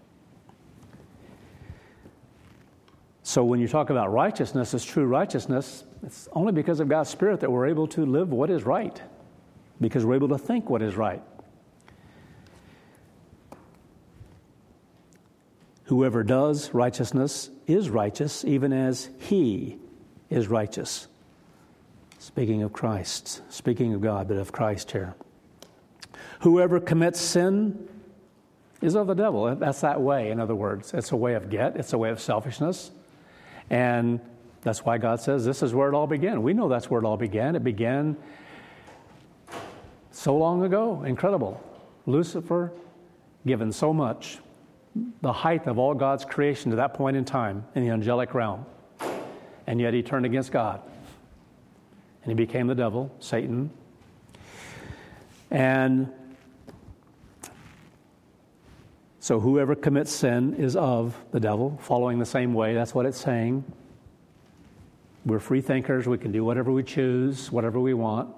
So when you talk about righteousness as true righteousness, it's only because of God's Spirit that we're able to live what is right, because we're able to think what is right. Whoever does righteousness is righteous, even as He is righteous. Speaking of Christ, speaking of God, but of Christ here. Whoever commits sin is of the devil. That's that way, in other words. It's a way of it's a way of selfishness. And that's why God says this is where it all began. We know that's where it all began. It began so long ago. Incredible. Lucifer given so much, the height of all God's creation to that point in time in the angelic realm. And yet he turned against God. And he became the devil, Satan. And so whoever commits sin is of the devil, following the same way. That's what it's saying. We're free thinkers. We can do whatever we choose, whatever we want.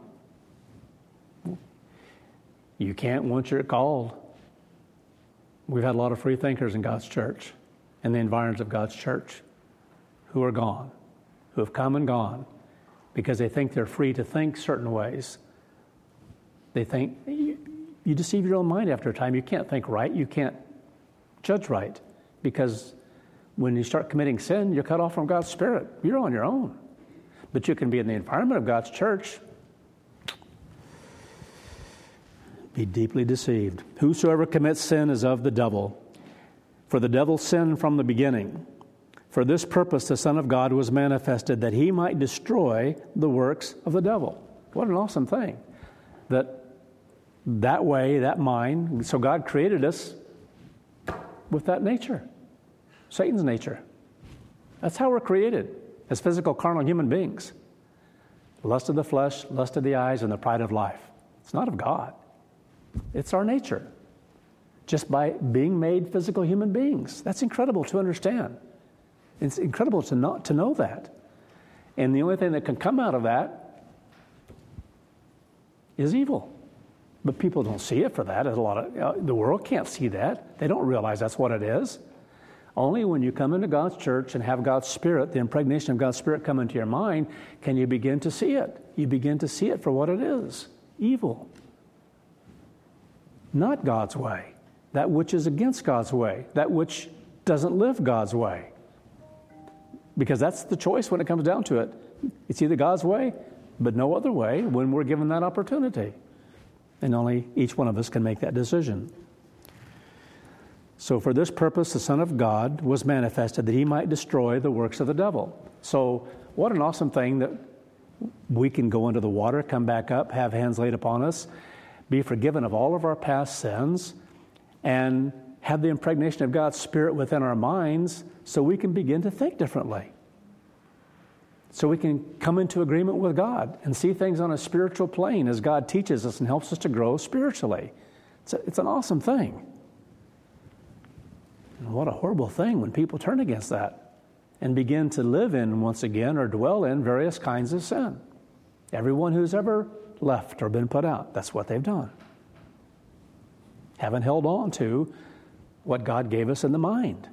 You can't once you're called. We've had a lot of free thinkers in God's church, in the environs of God's church, who are gone, who have come and gone, because they think they're free to think certain ways. They think, you deceive your own mind after a time. You can't think right. You can't judge right, because when you start committing sin, you're cut off from God's Spirit. You're on your own. But you can be in the environment of God's church, be deeply deceived. Whosoever commits sin is of the devil, for the devil sinned from the beginning. For this purpose the Son of God was manifested, that he might destroy the works of the devil. What an awesome thing. That way, that mind, so God created us with that nature, Satan's nature. That's how we're created, as physical, carnal human beings. Lust of the flesh, lust of the eyes, and the pride of life. It's not of God. It's our nature, just by being made physical human beings. That's incredible to understand. It's incredible to know that. And the only thing that can come out of that is evil. But people don't see it for that. The world can't see that. They don't realize that's what it is. Only when you come into God's church and have God's Spirit, the impregnation of God's Spirit come into your mind, can you begin to see it. You begin to see it for what it is, evil. Not God's way. That which is against God's way. That which doesn't live God's way. Because that's the choice when it comes down to it. It's either God's way, but no other way when we're given that opportunity. And only each one of us can make that decision. So for this purpose, the Son of God was manifested, that he might destroy the works of the devil. So what an awesome thing that we can go into the water, come back up, have hands laid upon us, be forgiven of all of our past sins, and have the impregnation of God's Spirit within our minds so we can begin to think differently. So we can come into agreement with God and see things on a spiritual plane as God teaches us and helps us to grow spiritually. It's an awesome thing. And what a horrible thing when people turn against that and begin to live in, once again, or dwell in various kinds of sin. Everyone who's ever left or been put out, that's what they've done. Haven't held on to what God gave us in the mind.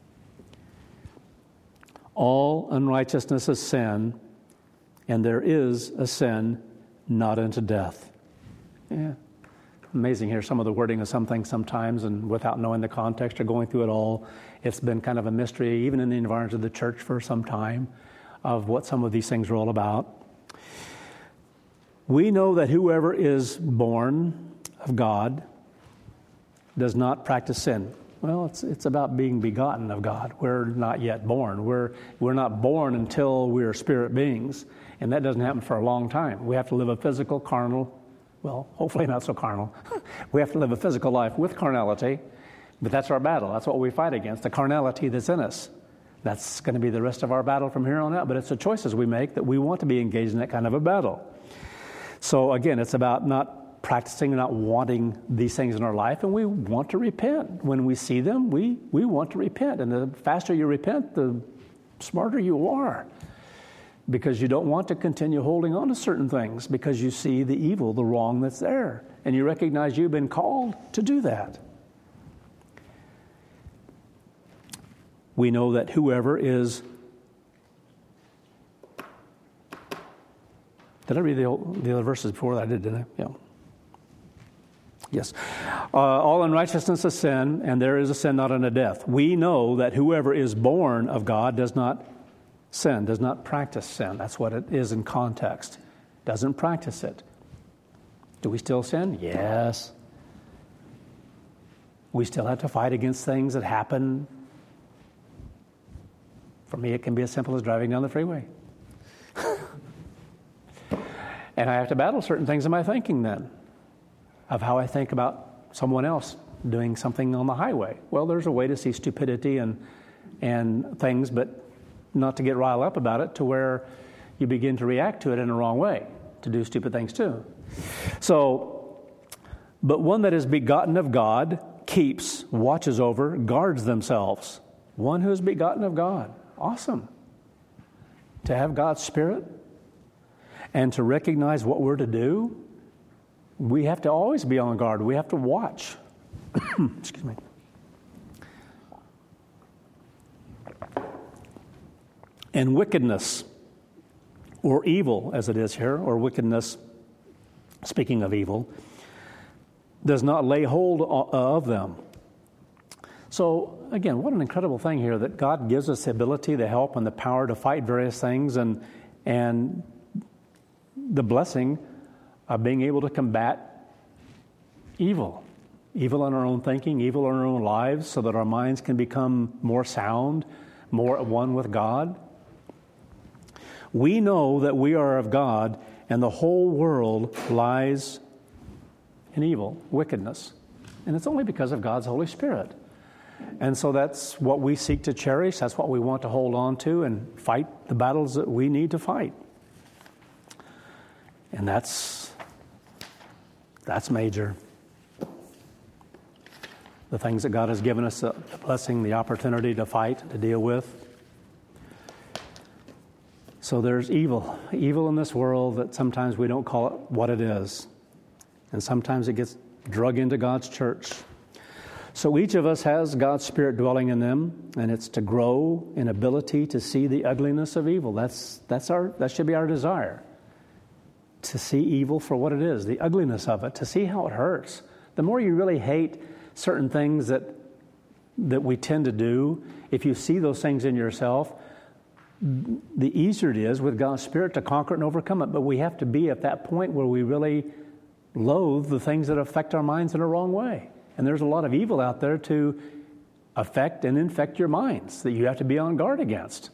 All unrighteousness is sin, and there is a sin not unto death. Yeah. Amazing here, some of the wording of some things sometimes, and without knowing the context or going through it all, it's been kind of a mystery, even in the environs of the church for some time, of what some of these things are all about. We know that whoever is born of God does not practice sin. Well, it's about being begotten of God. We're not yet born. We're not born until we're spirit beings, and that doesn't happen for a long time. We have to live a physical, carnal, well, hopefully not so carnal. We have to live a physical life with carnality, but that's our battle. That's what we fight against, the carnality that's in us. That's going to be the rest of our battle from here on out, but it's the choices we make that we want to be engaged in that kind of a battle. So again, it's about not practicing, not wanting these things in our life, and we want to repent. When we see them, we want to repent, and the faster you repent, the smarter you are, because you don't want to continue holding on to certain things because you see the evil, the wrong that's there, and you recognize you've been called to do that. We know that whoever is... Did I read the other verses before that? I did, didn't I? Yeah. Yes. All unrighteousness is sin, and there is a sin not unto death. We know that whoever is born of God does not sin, does not practice sin. That's what it is in context. Doesn't practice it. Do we still sin? Yes. We still have to fight against things that happen. For me, it can be as simple as driving down the freeway. And I have to battle certain things in my thinking then, of how I think about someone else doing something on the highway. Well, there's a way to see stupidity and things, but not to get riled up about it to where you begin to react to it in the wrong way, to do stupid things too. So, but one that is begotten of God keeps, watches over, guards themselves. One who is begotten of God. Awesome. To have God's Spirit and to recognize what we're to do, we have to always be on guard. We have to watch. Excuse me. And wickedness, or evil as it is here, or wickedness, speaking of evil, does not lay hold of them. So, again, what an incredible thing here that God gives us the ability, the help, and the power to fight various things, and the blessing of being able to combat evil. Evil in our own thinking, evil in our own lives, so that our minds can become more sound, more at one with God. We know that we are of God, and the whole world lies in evil, wickedness. And it's only because of God's Holy Spirit. And so that's what we seek to cherish. That's what we want to hold on to and fight the battles that we need to fight. And that's major. The things that God has given us, the blessing, the opportunity to fight, to deal with. So there's evil in this world that sometimes we don't call it what it is. And sometimes it gets drug into God's church. So each of us has God's Spirit dwelling in them, and it's to grow in ability to see the ugliness of evil. That should be our desire. To see evil for what it is, the ugliness of it, to see how it hurts. The more you really hate certain things that we tend to do, if you see those things in yourself, the easier it is with God's Spirit to conquer it and overcome it. But we have to be at that point where we really loathe the things that affect our minds in a wrong way. And there's a lot of evil out there to affect and infect your minds that you have to be on guard against.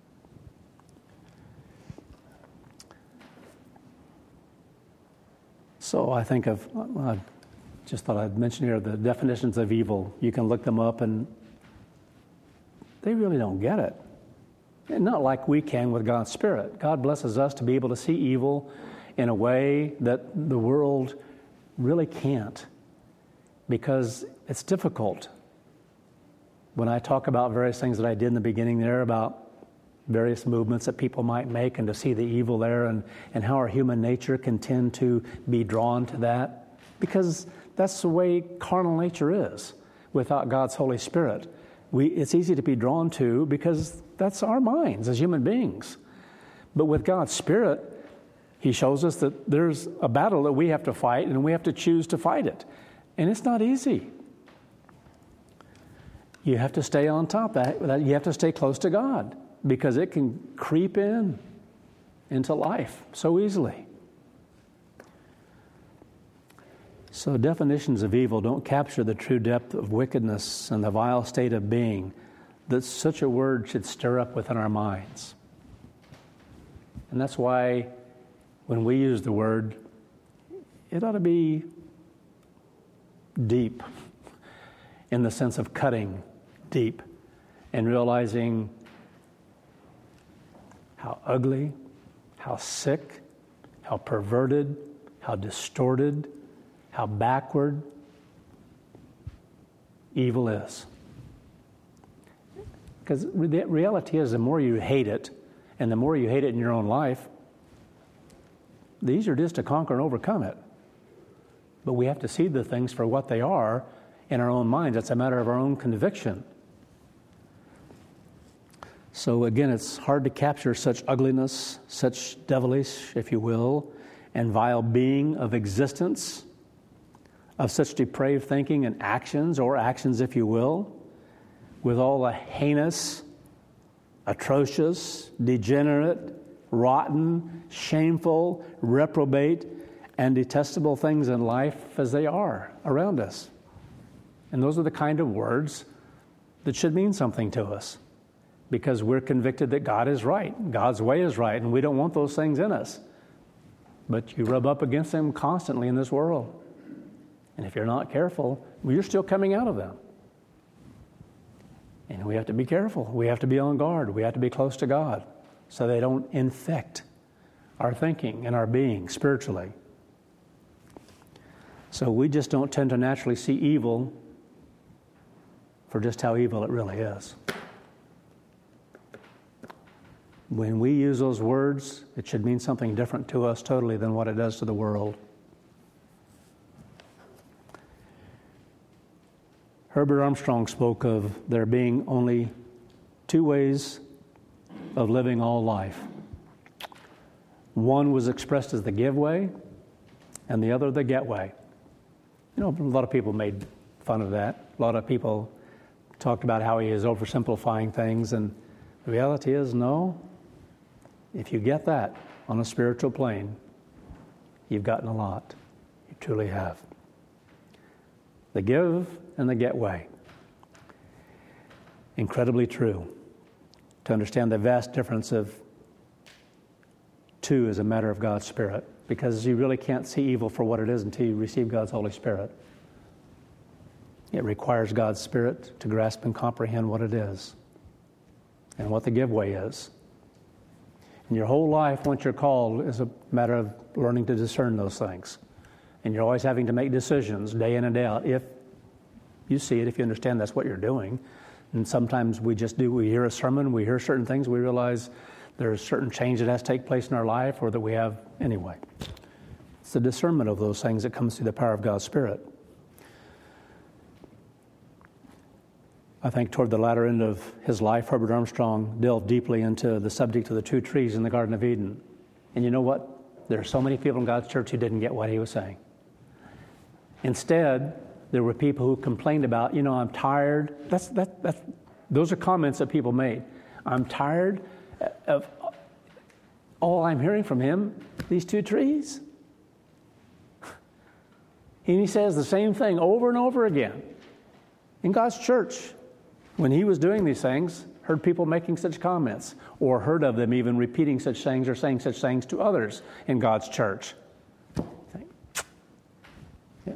So I think I just thought I'd mention here the definitions of evil. You can look them up, and they really don't get it. And not like we can with God's Spirit. God blesses us to be able to see evil in a way that the world really can't, because it's difficult. When I talk about various things that I did in the beginning there about various movements that people might make and to see the evil there and how our human nature can tend to be drawn to that, because that's the way carnal nature is without God's Holy Spirit. It's easy to be drawn to because that's our minds as human beings. But with God's Spirit, He shows us that there's a battle that we have to fight, and we have to choose to fight it. And it's not easy. You have to stay on top of that. You have to stay close to God, because it can creep into life so easily. So definitions of evil don't capture the true depth of wickedness and the vile state of being that such a word should stir up within our minds. And that's why when we use the word, it ought to be deep, in the sense of cutting deep and realizing how ugly, how sick, how perverted, how distorted, how backward evil is. Because the reality is, the more you hate it, and the more you hate it in your own life, the easier it is to conquer and overcome it. But we have to see the things for what they are in our own minds. It's a matter of our own conviction. So again, it's hard to capture such ugliness, such devilish, if you will, and vile being of existence, of such depraved thinking and actions, or actions, if you will, with all the heinous, atrocious, degenerate, rotten, shameful, reprobate, and detestable things in life as they are around us. And those are the kind of words that should mean something to us, because we're convicted that God is right, God's way is right, and we don't want those things in us. But you rub up against them constantly in this world. And if you're not careful, well, you're still coming out of them. And we have to be careful. We have to be on guard. We have to be close to God so they don't infect our thinking and our being spiritually. So we just don't tend to naturally see evil for just how evil it really is. When we use those words, it should mean something different to us totally than what it does to the world. Herbert Armstrong spoke of there being only two ways of living all life. One was expressed as the give way, and the other the get way. You know, a lot of people made fun of that. A lot of people talked about how he is oversimplifying things, and the reality is, no. If you get that on a spiritual plane, you've gotten a lot. You truly have. The give and the get way. Incredibly true. To understand the vast difference of two is a matter of God's Spirit, because you really can't see evil for what it is until you receive God's Holy Spirit. It requires God's Spirit to grasp and comprehend what it is and what the give way is. And your whole life, once you're called, is a matter of learning to discern those things. And you're always having to make decisions day in and day out. If you see it, if you understand that's what you're doing. And sometimes we hear a sermon, we hear certain things, we realize there's a certain change that has to take place in our life or that we have anyway. It's the discernment of those things that comes through the power of God's Spirit. I think toward the latter end of his life, Herbert Armstrong delved deeply into the subject of the two trees in the Garden of Eden. And you know what? There are so many people in God's church who didn't get what he was saying. Instead, there were people who complained about, I'm tired. Those are comments that people made. I'm tired of all I'm hearing from him, these two trees. And he says the same thing over and over again. In God's church, when he was doing these things, heard people making such comments, or heard of them even repeating such things or saying such things to others in God's church. Yeah.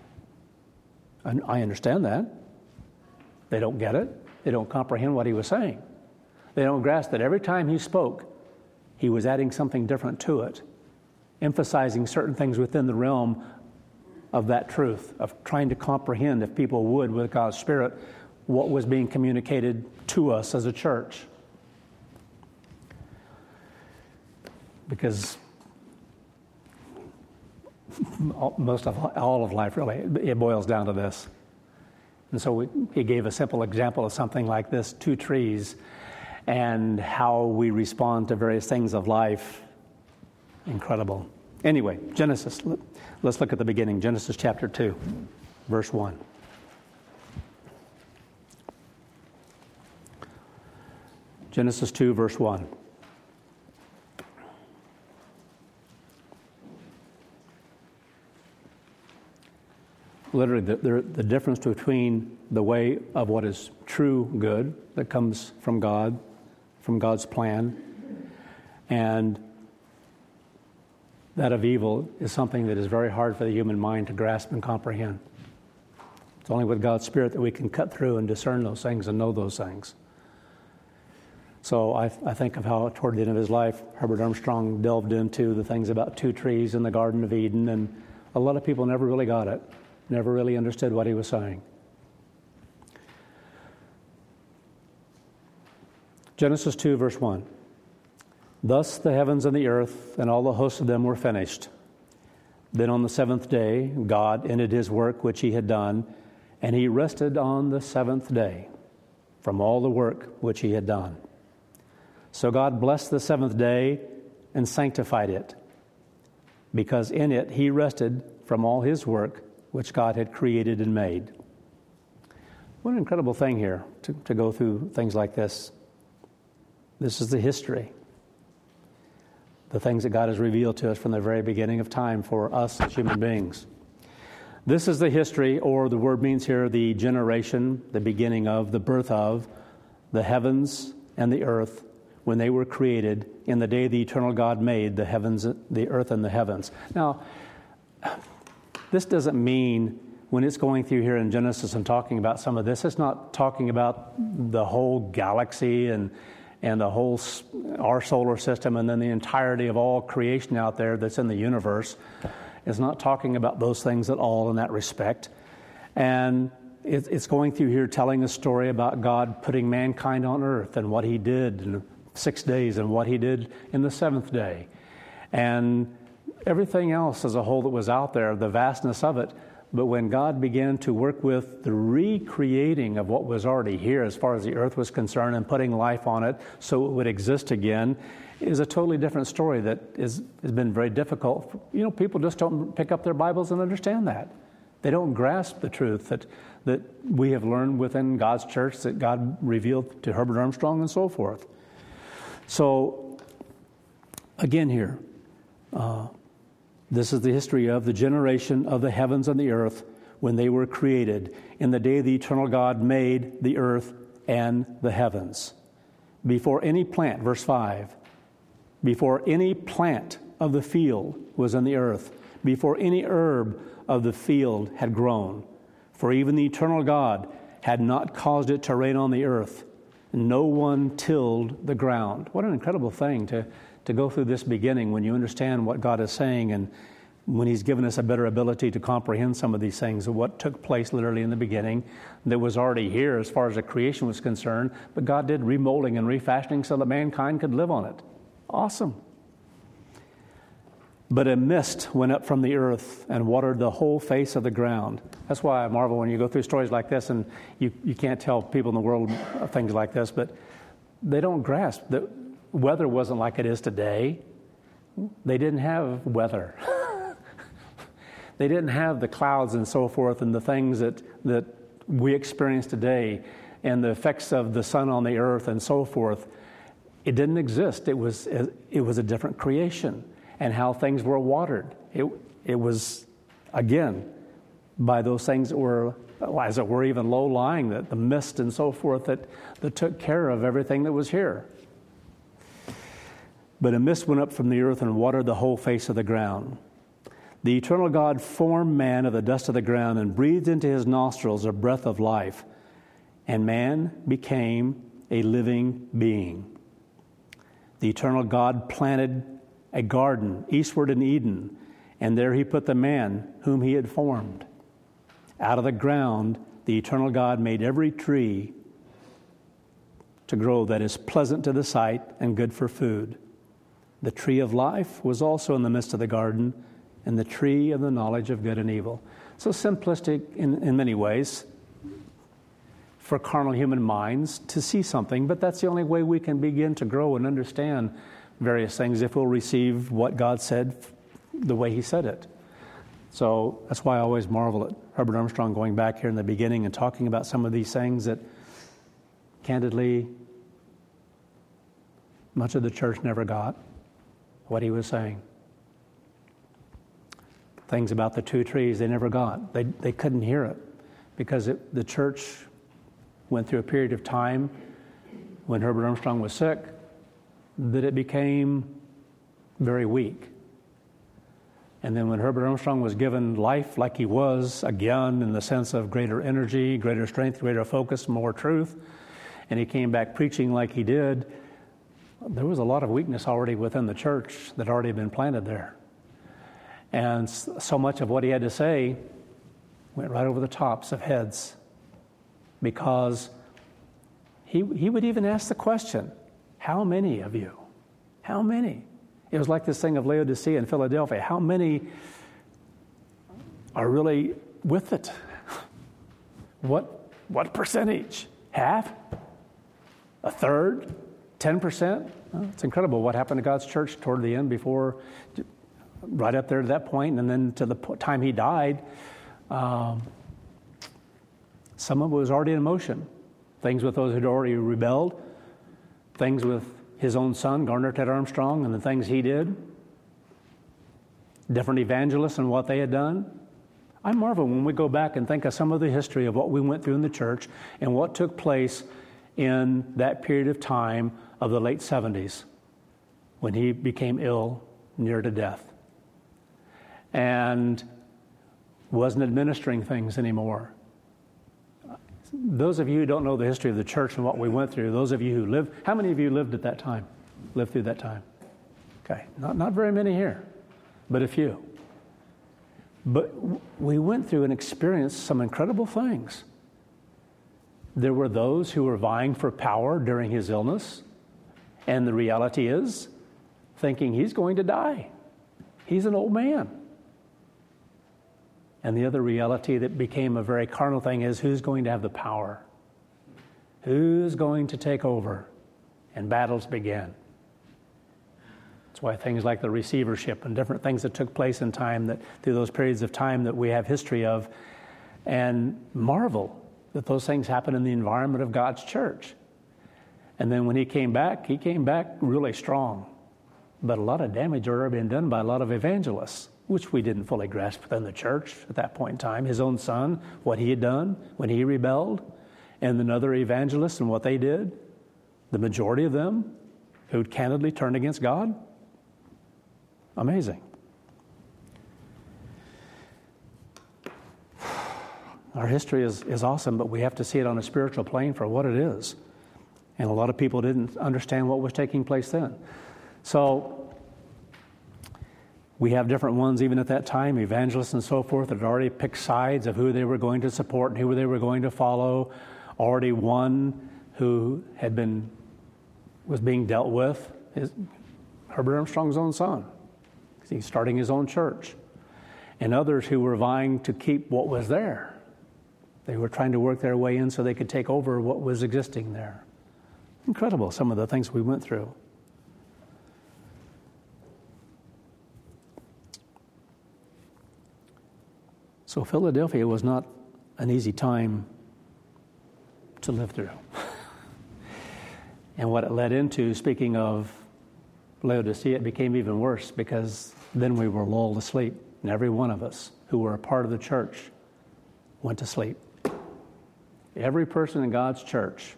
I understand that. They don't get it. They don't comprehend what he was saying. They don't grasp that every time he spoke, he was adding something different to it, emphasizing certain things within the realm of that truth, of trying to comprehend, if people would, with God's Spirit, what was being communicated to us as a church. Because most of all of life, really, it boils down to this. And so he gave a simple example of something like this, two trees, and how we respond to various things of life. Incredible. Anyway, Genesis. Let's look at the beginning. Genesis chapter 2, verse 1. Genesis 2, verse 1. Literally, the difference between the way of what is true good that comes from God, from God's plan, and that of evil is something that is very hard for the human mind to grasp and comprehend. It's only with God's Spirit that we can cut through and discern those things and know those things. So I think of how toward the end of his life, Herbert Armstrong delved into the things about two trees in the Garden of Eden, and a lot of people never really got it, never really understood what he was saying. Genesis 2, verse 1. Thus the heavens and the earth and all the hosts of them were finished. Then on the seventh day, God ended his work which he had done, and he rested on the seventh day from all the work which he had done. So God blessed the seventh day and sanctified it, because in it he rested from all his work which God had created and made. What an incredible thing here to go through things like this. This is the history. The things that God has revealed to us from the very beginning of time for us as human beings. This is the history, or the word means here the generation, the beginning of, the birth of, the heavens and the earth when they were created in the day the eternal God made the heavens, the earth and the heavens. Now, this doesn't mean when it's going through here in Genesis and talking about some of this, it's not talking about the whole galaxy and the whole, our solar system, and then the entirety of all creation out there that's in the universe. It's not talking about those things at all in that respect. And it's going through here telling a story about God putting mankind on earth and what he did in 6 days and what he did in the seventh day. And everything else as a whole that was out there, the vastness of it. But when God began to work with the recreating of what was already here as far as the earth was concerned and putting life on it so it would exist again, is a totally different story that has been very difficult. You know, people just don't pick up their Bibles and understand that. They don't grasp the truth that we have learned within God's church, that God revealed to Herbert Armstrong and so forth. So, again here, this is the history of the generation of the heavens and the earth when they were created, in the day the eternal God made the earth and the heavens. Before any plant, verse 5, before any plant of the field was in the earth, before any herb of the field had grown, for even the eternal God had not caused it to rain on the earth, no one tilled the ground. What an incredible thing to go through this beginning when you understand what God is saying and when he's given us a better ability to comprehend some of these things of what took place literally in the beginning that was already here as far as the creation was concerned, but God did remolding and refashioning so that mankind could live on it. Awesome. But a mist went up from the earth and watered the whole face of the ground. That's why I marvel when you go through stories like this and you can't tell people in the world things like this, but they don't grasp that weather wasn't like it is today. They didn't have weather. They didn't have the clouds and so forth and the things that we experience today and the effects of the sun on the earth and so forth. It didn't exist. It was a different creation. And how things were watered. It was, again, by those things that were, as it were, even low-lying, the mist and so forth that took care of everything that was here. But a mist went up from the earth and watered the whole face of the ground. The eternal God formed man of the dust of the ground and breathed into his nostrils a breath of life, and man became a living being. The eternal God planted a garden eastward in Eden, and there he put the man whom he had formed. Out of the ground, the eternal God made every tree to grow that is pleasant to the sight and good for food. The tree of life was also in the midst of the garden, and the tree of the knowledge of good and evil. So simplistic in many ways for carnal human minds to see something, but that's the only way we can begin to grow and understand various things if we'll receive what God said the way he said it. So that's why I always marvel at Herbert Armstrong going back here in the beginning and talking about some of these things that candidly much of the church never got what he was saying. Things about the two trees they never got. They couldn't hear it because the church went through a period of time when Herbert Armstrong was sick that it became very weak. And then when Herbert Armstrong was given life like he was, again, in the sense of greater energy, greater strength, greater focus, more truth, and he came back preaching like he did, there was a lot of weakness already within the church that already had been planted there. And so much of what he had to say went right over the tops of heads because he would even ask the question, how many of you? How many? It was like this thing of Laodicea and Philadelphia. How many are really with it? What percentage? Half? A third? 10%? Well, it's incredible what happened to God's church toward the end before, right up there to that point, and then to the time he died, some of it was already in motion. Things with those who had already rebelled, things with his own son, Garner Ted Armstrong, and the things he did, different evangelists and what they had done. I marvel when we go back and think of some of the history of what we went through in the church and what took place in that period of time of the late 70s when he became ill, near to death. And wasn't administering things anymore. Those of you who don't know the history of the church and what we went through, those of you who lived, how many of you lived at that time? Lived through that time? Okay, not very many here, but a few. But we went through and experienced some incredible things. There were those who were vying for power during his illness, and the reality is, thinking he's going to die. He's an old man. And the other reality that became a very carnal thing is, who's going to have the power? Who's going to take over? And battles began. That's why things like the receivership and different things that took place in time, that through those periods of time that we have history of, and marvel that those things happen in the environment of God's church. And then when he came back really strong. But a lot of damage had already been done by a lot of evangelists, which we didn't fully grasp within the church at that point in time. His own son, what he had done when he rebelled, and then other evangelists and what they did, the majority of them who'd candidly turned against God. Amazing. Our history is awesome, but we have to see it on a spiritual plane for what it is. And a lot of people didn't understand what was taking place then. So we have different ones even at that time, evangelists and so forth, that had already picked sides of who they were going to support and who they were going to follow. Already one who was being dealt with is Herbert Armstrong's own son. He's starting his own church. And others who were vying to keep what was there. They were trying to work their way in so they could take over what was existing there. Incredible, some of the things we went through. So Philadelphia was not an easy time to live through. And what it led into, speaking of Laodicea, it became even worse, because then we were lulled to sleep. And every one of us who were a part of the church went to sleep. Every person in God's church.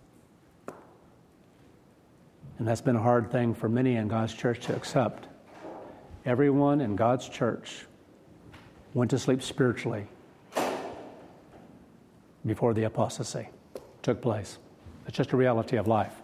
And that's been a hard thing for many in God's church to accept. Everyone in God's church went to sleep spiritually before the apostasy took place. It's just a reality of life.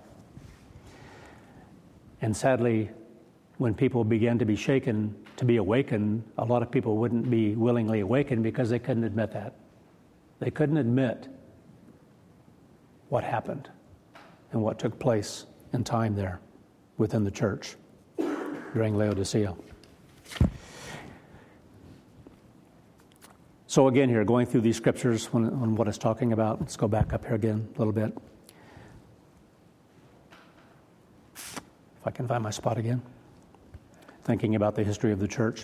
And sadly, when people began to be shaken, to be awakened, a lot of people wouldn't be willingly awakened because they couldn't admit that. They couldn't admit what happened and what took place in time there within the church during Laodicea. So again here, going through these scriptures on what it's talking about, let's go back up here again a little bit. If I can find my spot again. Thinking about the history of the church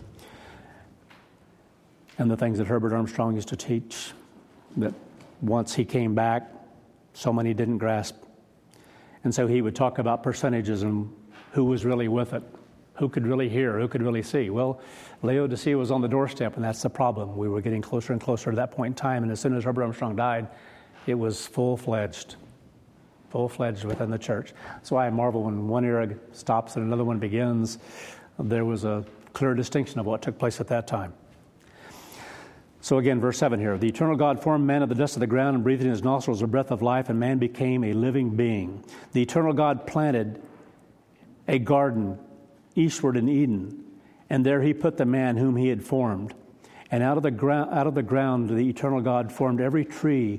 and the things that Herbert Armstrong used to teach, that once he came back, so many didn't grasp. And so he would talk about percentages and who was really with it, who could really hear, who could really see. Well, Laodicea was on the doorstep, and that's the problem. We were getting closer and closer to that point in time, and as soon as Herbert Armstrong died, it was full-fledged within the church. That's why I marvel when one era stops and another one begins. There was a clear distinction of what took place at that time. So again, verse 7 here. The eternal God formed man of the dust of the ground and breathed in his nostrils a breath of life, and man became a living being. The eternal God planted a garden eastward in Eden, and there he put the man whom he had formed. And out of the ground the eternal God formed every tree,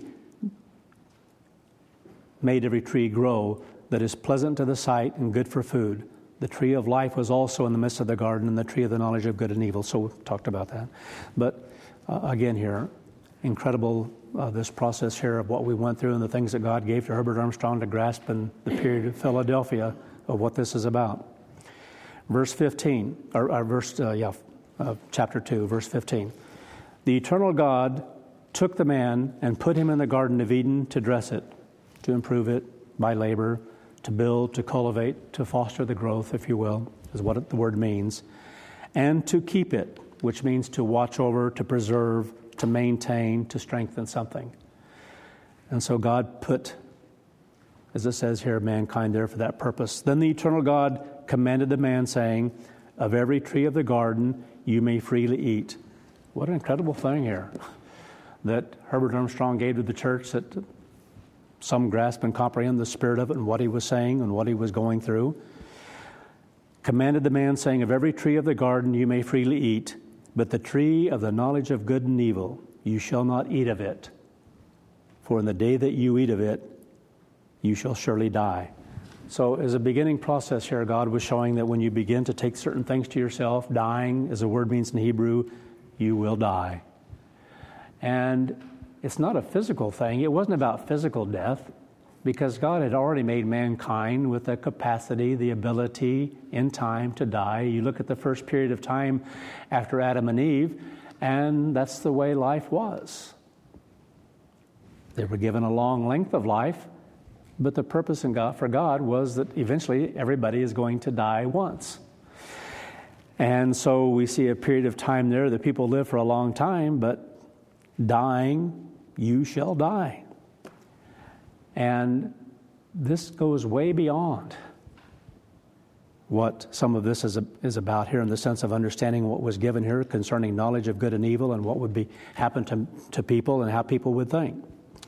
made every tree grow that is pleasant to the sight and good for food. The tree of life was also in the midst of the garden, and the tree of the knowledge of good and evil. So we've talked about that. But again here, incredible this process here of what we went through and the things that God gave to Herbert Armstrong to grasp in the period of Philadelphia of what this is about. Verse 15, chapter 2, verse 15. The eternal God took the man and put him in the Garden of Eden to dress it, to improve it by labor, to build, to cultivate, to foster the growth, if you will, is what the word means, and to keep it, which means to watch over, to preserve, to maintain, to strengthen something. And so God put, as it says here, mankind there for that purpose. Then the eternal God commanded the man, saying, of every tree of the garden you may freely eat, What an incredible thing here that Herbert Armstrong gave to the church, that some grasp and comprehend the spirit of it and what he was saying and what he was going through. Commanded the man, saying, of every tree of the garden you may freely eat, but the tree of the knowledge of good and evil, you shall not eat of it. For in the day that you eat of it, you shall surely die. So as a beginning process here, God was showing that when you begin to take certain things to yourself, dying, as the word means in Hebrew, you will die. And it's not a physical thing. It wasn't about physical death, because God had already made mankind with the capacity, the ability in time to die. You look at the first period of time after Adam and Eve, and that's the way life was. They were given a long length of life, but the purpose for God was that eventually everybody is going to die once. And so we see a period of time there that people live for a long time, but dying, you shall die. And this goes way beyond what some of this is about here, in the sense of understanding what was given here concerning knowledge of good and evil and what would happen to people and how people would think.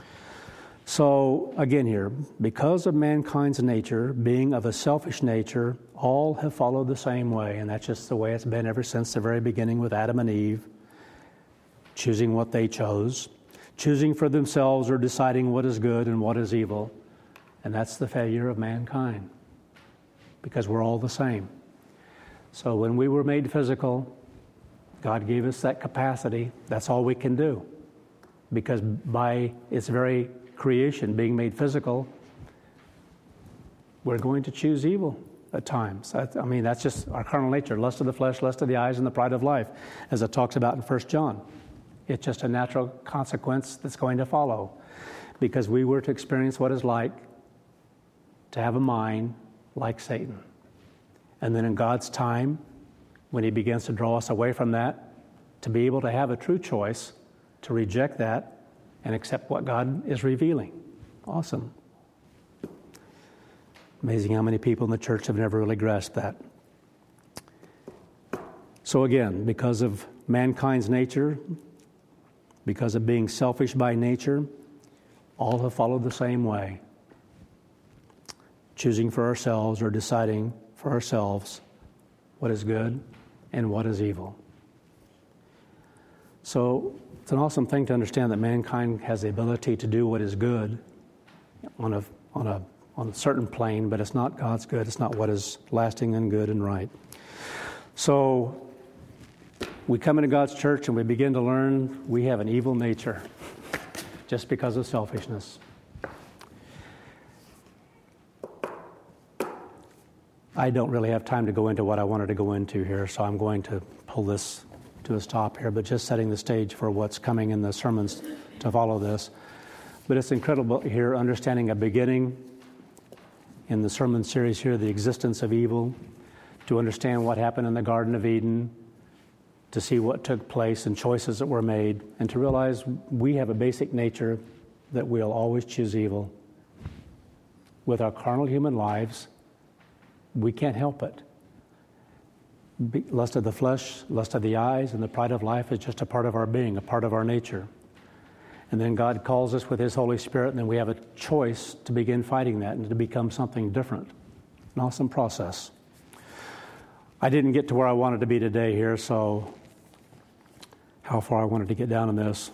So again here, because of mankind's nature, being of a selfish nature, all have followed the same way, and that's just the way it's been ever since the very beginning with Adam and Eve, choosing what they chose, choosing for themselves or deciding what is good and what is evil. And that's the failure of mankind, because we're all the same. So when we were made physical, God gave us that capacity. That's all we can do, because by its very creation being made physical, we're going to choose evil at times. That's just our carnal nature, lust of the flesh, lust of the eyes, and the pride of life, as it talks about in 1 John. It's just a natural consequence that's going to follow, because we were to experience what it's like to have a mind like Satan. And then in God's time, when he begins to draw us away from that, to be able to have a true choice to reject that and accept what God is revealing. Awesome. Amazing how many people in the church have never really grasped that. So again, because of mankind's nature, because of being selfish by nature, all have followed the same way, choosing for ourselves or deciding for ourselves what is good and what is evil. So it's an awesome thing to understand that mankind has the ability to do what is good on a certain plane, but it's not God's good. It's not what is lasting and good and right. So we come into God's church and we begin to learn we have an evil nature just because of selfishness. I don't really have time to go into what I wanted to go into here, so I'm going to pull this to a stop here, but just setting the stage for what's coming in the sermons to follow this. But it's incredible here, understanding a beginning in the sermon series here, the existence of evil, to understand what happened in the Garden of Eden, to see what took place and choices that were made, and to realize we have a basic nature that we'll always choose evil. With our carnal human lives, we can't help it. Lust of the flesh, lust of the eyes, and the pride of life is just a part of our being, a part of our nature. And then God calls us with His Holy Spirit, and then we have a choice to begin fighting that and to become something different. An awesome process. I didn't get to where I wanted to be today here, so how far I wanted to get down in this.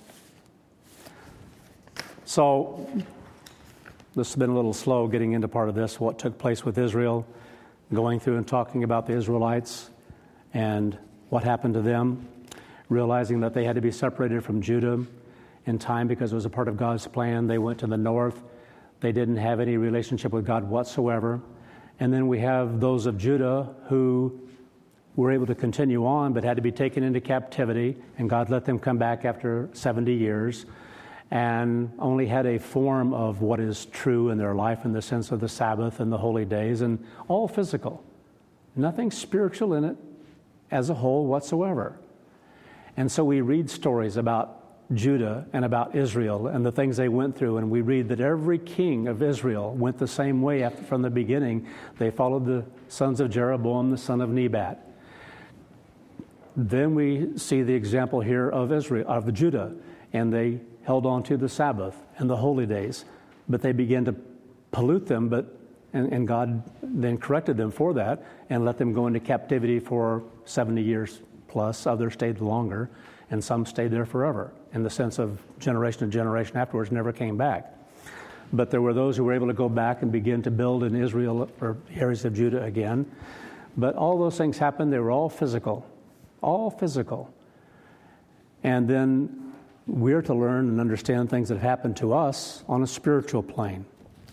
So this has been a little slow getting into part of this, what took place with Israel, going through and talking about the Israelites and what happened to them, realizing that they had to be separated from Judah in time because it was a part of God's plan. They went to the north. They didn't have any relationship with God whatsoever. And then we have those of Judah who were able to continue on but had to be taken into captivity, and God let them come back after 70 years and only had a form of what is true in their life in the sense of the Sabbath and the holy days, and all physical. Nothing spiritual in it as a whole whatsoever. And so we read stories about Judah and about Israel and the things they went through, and we read that every king of Israel went the same way from the beginning. They followed the sons of Jeroboam, the son of Nebat. then we see the example here of Israel, of Judah, and they held on to the Sabbath and the holy days, but they began to pollute them, and God then corrected them for that and let them go into captivity for 70 years plus. Others stayed longer, and some stayed there forever, in the sense of generation to generation afterwards, never came back. But there were those who were able to go back and begin to build in Israel or areas of Judah again. But all those things happened. They were all physical. All physical. And then we're to learn and understand things that have happened to us on a spiritual plane.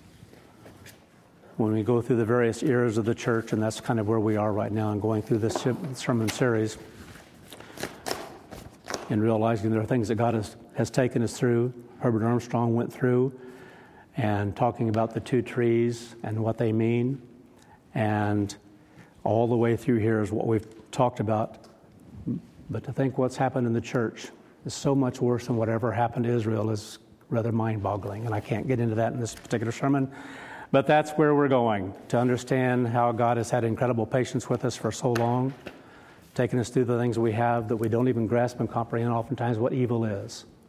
When we go through the various eras of the church, and that's kind of where we are right now, and going through this sermon series, and realizing there are things that God has taken us through, Herbert Armstrong went through, and talking about the two trees and what they mean. And all the way through here is what we've talked about. But to think what's happened in the church is so much worse than whatever happened to Israel is rather mind-boggling. And I can't get into that in this particular sermon. But that's where we're going, to understand how God has had incredible patience with us for so long, taking us through the things we have that we don't even grasp and comprehend oftentimes what evil is.